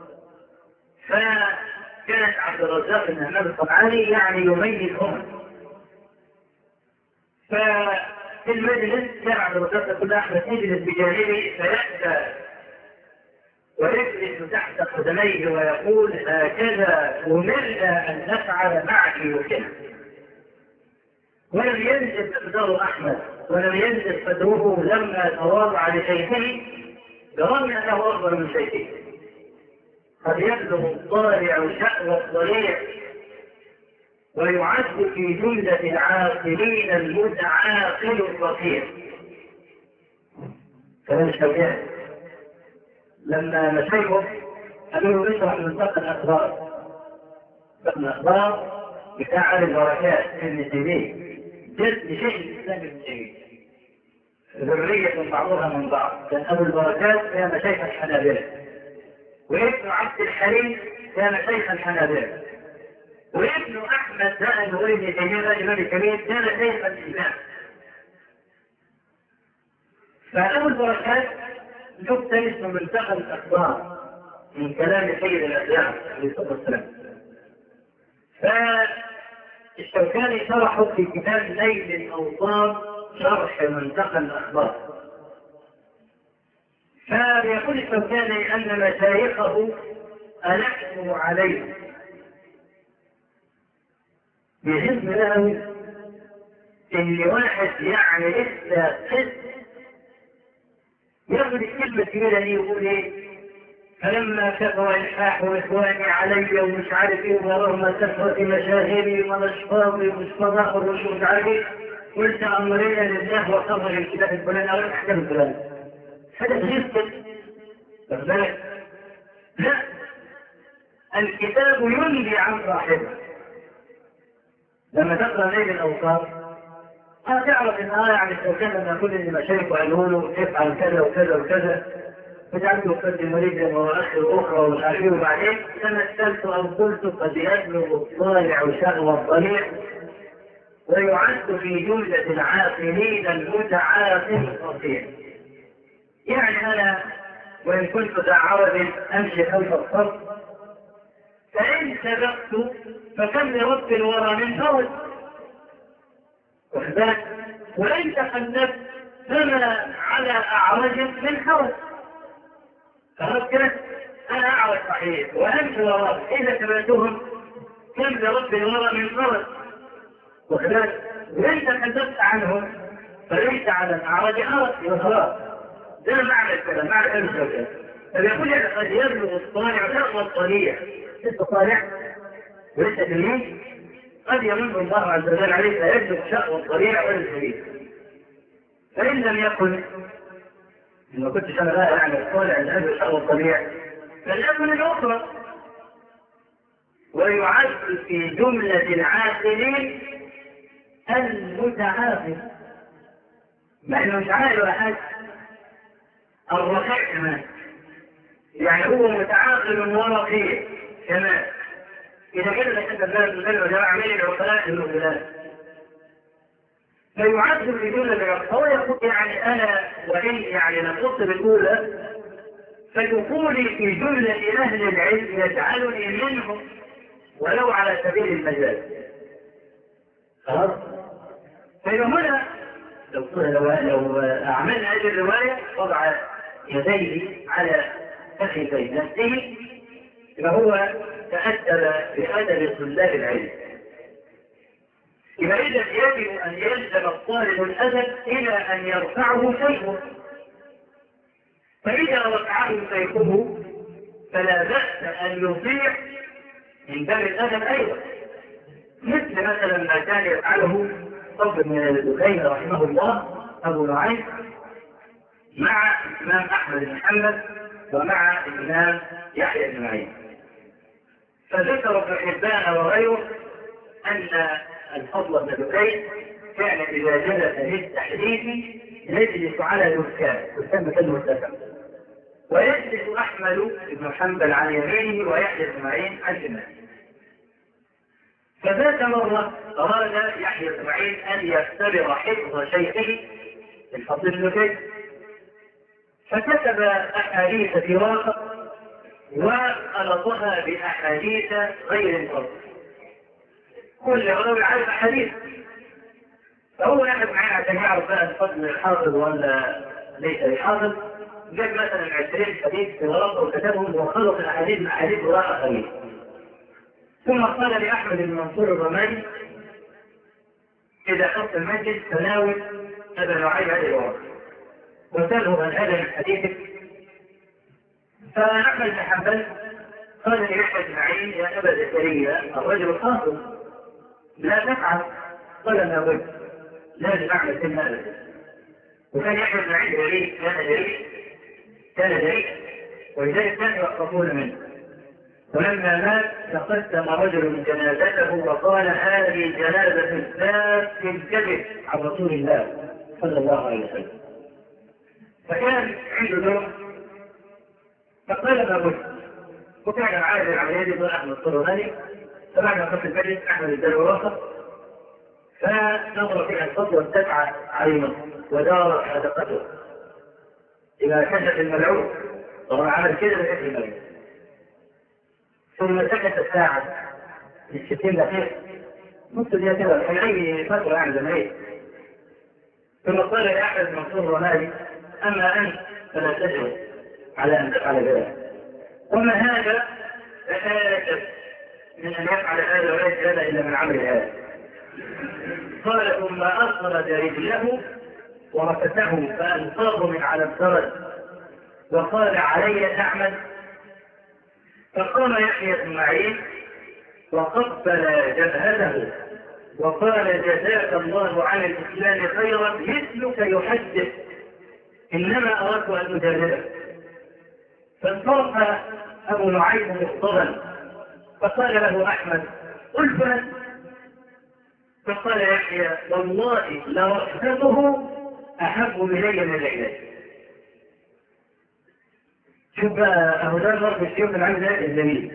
Speaker 1: فكانت عبد الرزاق بن همام الصنعاني يعني يميزهم. ففي المجلس كان عبد الرزاق يقول أحمد اجلس بجانبي فيأتى ويجلس تحت قدميه ويقول هكذا أمرنا أن نفعل معك وكذا. ولم ينزل مقدار أحمد ولم ينزل قدره لما تواضع لشيخه برغم أنه أفضل من شيخه. قد يبلغ الطالع شأو الضليع ويعد في جملة العاقلين المتعاقل الرفيع. كلام الشوكاني لما مشايخه قالوا له اشرح منطق الأخبار، الأخبار بتاع البركات ابن تيمية جد شيخ الإسلام ابن تيمية ذرية بعضها من بعض. كان أبو البركات كان شيخ الحنابلة، وابن عبد الحليم كان شيخ الحنابلة، وابن أحمد زائد وابن تيمية الإمام الكبير كان شيخ الإسلام. فأبو البركات جبت اسمه منتقى الأخبار من كلام سيد الأسلام عليه الصلاة والسلام. فالشوكاني شرحه في كتاب ليل الأوطان شرح منتقى الأخبار. فيقول الشوكاني أن مشايخه ألحوا عليه بحزم له إن واحد يعني لسه قسم ياخذ الكلمة الكبيرة دي يقول ايه؟ فلما كثر الحاح واخواني علي ومش عارف ايه ورغم كثرة مشاهيري ونشفاطي ومصطفى ومش عارف ايه قلت امرنا لله وقبل الكتاب الفلاني او الاحكام الفلاني. هذا غير كده. لا، الكتاب ينهي عن صاحبه. لما تقرا ليل الاوقات تعرف ان يعني الشوكان لما يقول ان مشايخ قالوا له افعل كذا وكذا وكذا بتعمل قد مريضا واخر اخرى ومش عارف ايه، وبعدين تمثلت او قلت قد يبلغ الطالع شهوة الضليع ويعد في جملة العاقلين المتعاقل الرفيع. يعني انا وان كنت ذا عرض امشي خلف الصف فان سبقت فكم لرب الورى من فوز وحدات، وإن تخلفت فما على أعرج من حوث. فهكذا أنا أعرج صحيح وأنت وراء إذا تبعتهم كم لرب الورى من فرد وحدات، وإن تخلفت عنهم فليس على الأعرج حرج وخلاص. ده معنى الكلام، معنى الكلام. فبيقول قد يبلغ الصانع شهوة الطليع، لسه صانع ولسه تلميذ قد يمن الله عز وجل عليه فيجلب شأو الطريع والجديد. فإن لم يكن ما كنتش أنا لا يعني الطالع الأجل شأو الطريع فليكن الأخرى. ويعد في جملة العاقلين المتعاقل، مع إنه مش عاقل ولا حاجة، الرفيع كمان يعني هو متعاقل ورقي كمان. إذا كان لك الناس جماعة من العقلاء النبلاء فيعذب بدون العقل. هو يقول يعني أنا وإن يعني نقص بالأولى فدخولي في جملة أهل العلم يجعلني منهم ولو على سبيل المجال. خلاص؟ فإذا هنا لو أعملنا هذه الرواية وضع يديه على فخذي نفسه فهو تأدب بأدب طلاب العلم. إذا يجب أن يلزم الطالب الأدب إلى أن يرفعه شيخه، فإذا رفعه شيخه فلا بأس أن يطيع من باب الأدب أيضا، مثل مثلا ما كان يفعله صوت من الدكين رحمه الله أبو نعيم مع الإمام أحمد بن حنبل ومع الإمام يحيى بن معين. فذكر ابن حبان وغيره أن الفضل بن دكين كان إذا جلس للتحديث يجلس على الوسام، وسام كان مرتفع، ويجلس أحمد بن حنبل عن يمينه ويحيى بن معين عن شماله. فذات مرة أراد يحيى بن معين أن يختبر حفظ شيخه الفضل بن دكين، فكتب أحاديث في ورقة وخلطها بأحاديث غير الفضل. كل راوي عارف أحاديث، فهو يحيى بن معين عشان يعرف بقى الفضل الحافظ ولا ليس الحافظ جاب مثلا 20 حديث في ورقة وكتبهم وخلط الأحاديث من أحاديث ورقة قليل. ثم قال لأحمد بن منصور الرمادي إذا خط المجلس تناول أبا نعيم هذه الورقة وسأله عن هذا من حديثك. فأحمد بن حنبل قال ليحيى بن معين يا أبا زكريا الرجل الخاطئ لا تفعل. قال ما بد لازم أعمل كل هذا. وكان يحيى بن معين جريء، كان جريء ولذلك كانوا يخافون منه. ولما مات تقدم رجل جنازته وقال هذه جنازة الذات في الكذب عن رسول الله صلى الله عليه وسلم. فكان عنده دور فقال ما بد. وكان عائد العملية دون أحمد الطرماني. فبعد ما قتل المجلس أحمد الدار وراثة فنظر فيها الفضل واتبع عينه ودار حدقته إذا كشف الملعون. طبعا عمل كده بكشف الملعون. ثم سكت الساعة ل60 دقيقة نص دقيقة كده كان أي فترة يعني زمان. ثم قال يا أحمد منصور الرمادي أما أنت فلا تجرؤ على أن تفعل ذلك. وما هذا فآجب من أن يفعل هذا وليس هذا إلا من عمل هذا. قال ثم أخرج رجله ورفته فأنقاض من على الدرج وقال علي تعمل. فقام يحيى بن معين وقبل جبهته وقال جزاك الله عن الإسلام خيرا مثلك يحدث إنما أردت أن أجربك. فانصرف أبو نعيم مغضبا فقال له أحمد قل فلان. فقال يحيى والله لرحمته أحب إلي من العلاج. شوف بقى أهو ده ضرب الشيوخ العام ذات الجميل.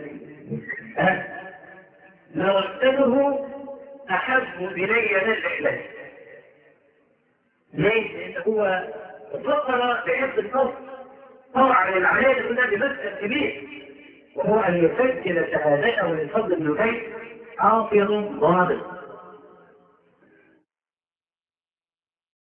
Speaker 1: لرحمته أحب إلي من العلاج. ليش؟ لأن هو فكر بحفظ الفصل. طبعا العملية كلها بمسألة كبير وهو أن يسجل شهادته للفضل بن دكين حافظ ضابط.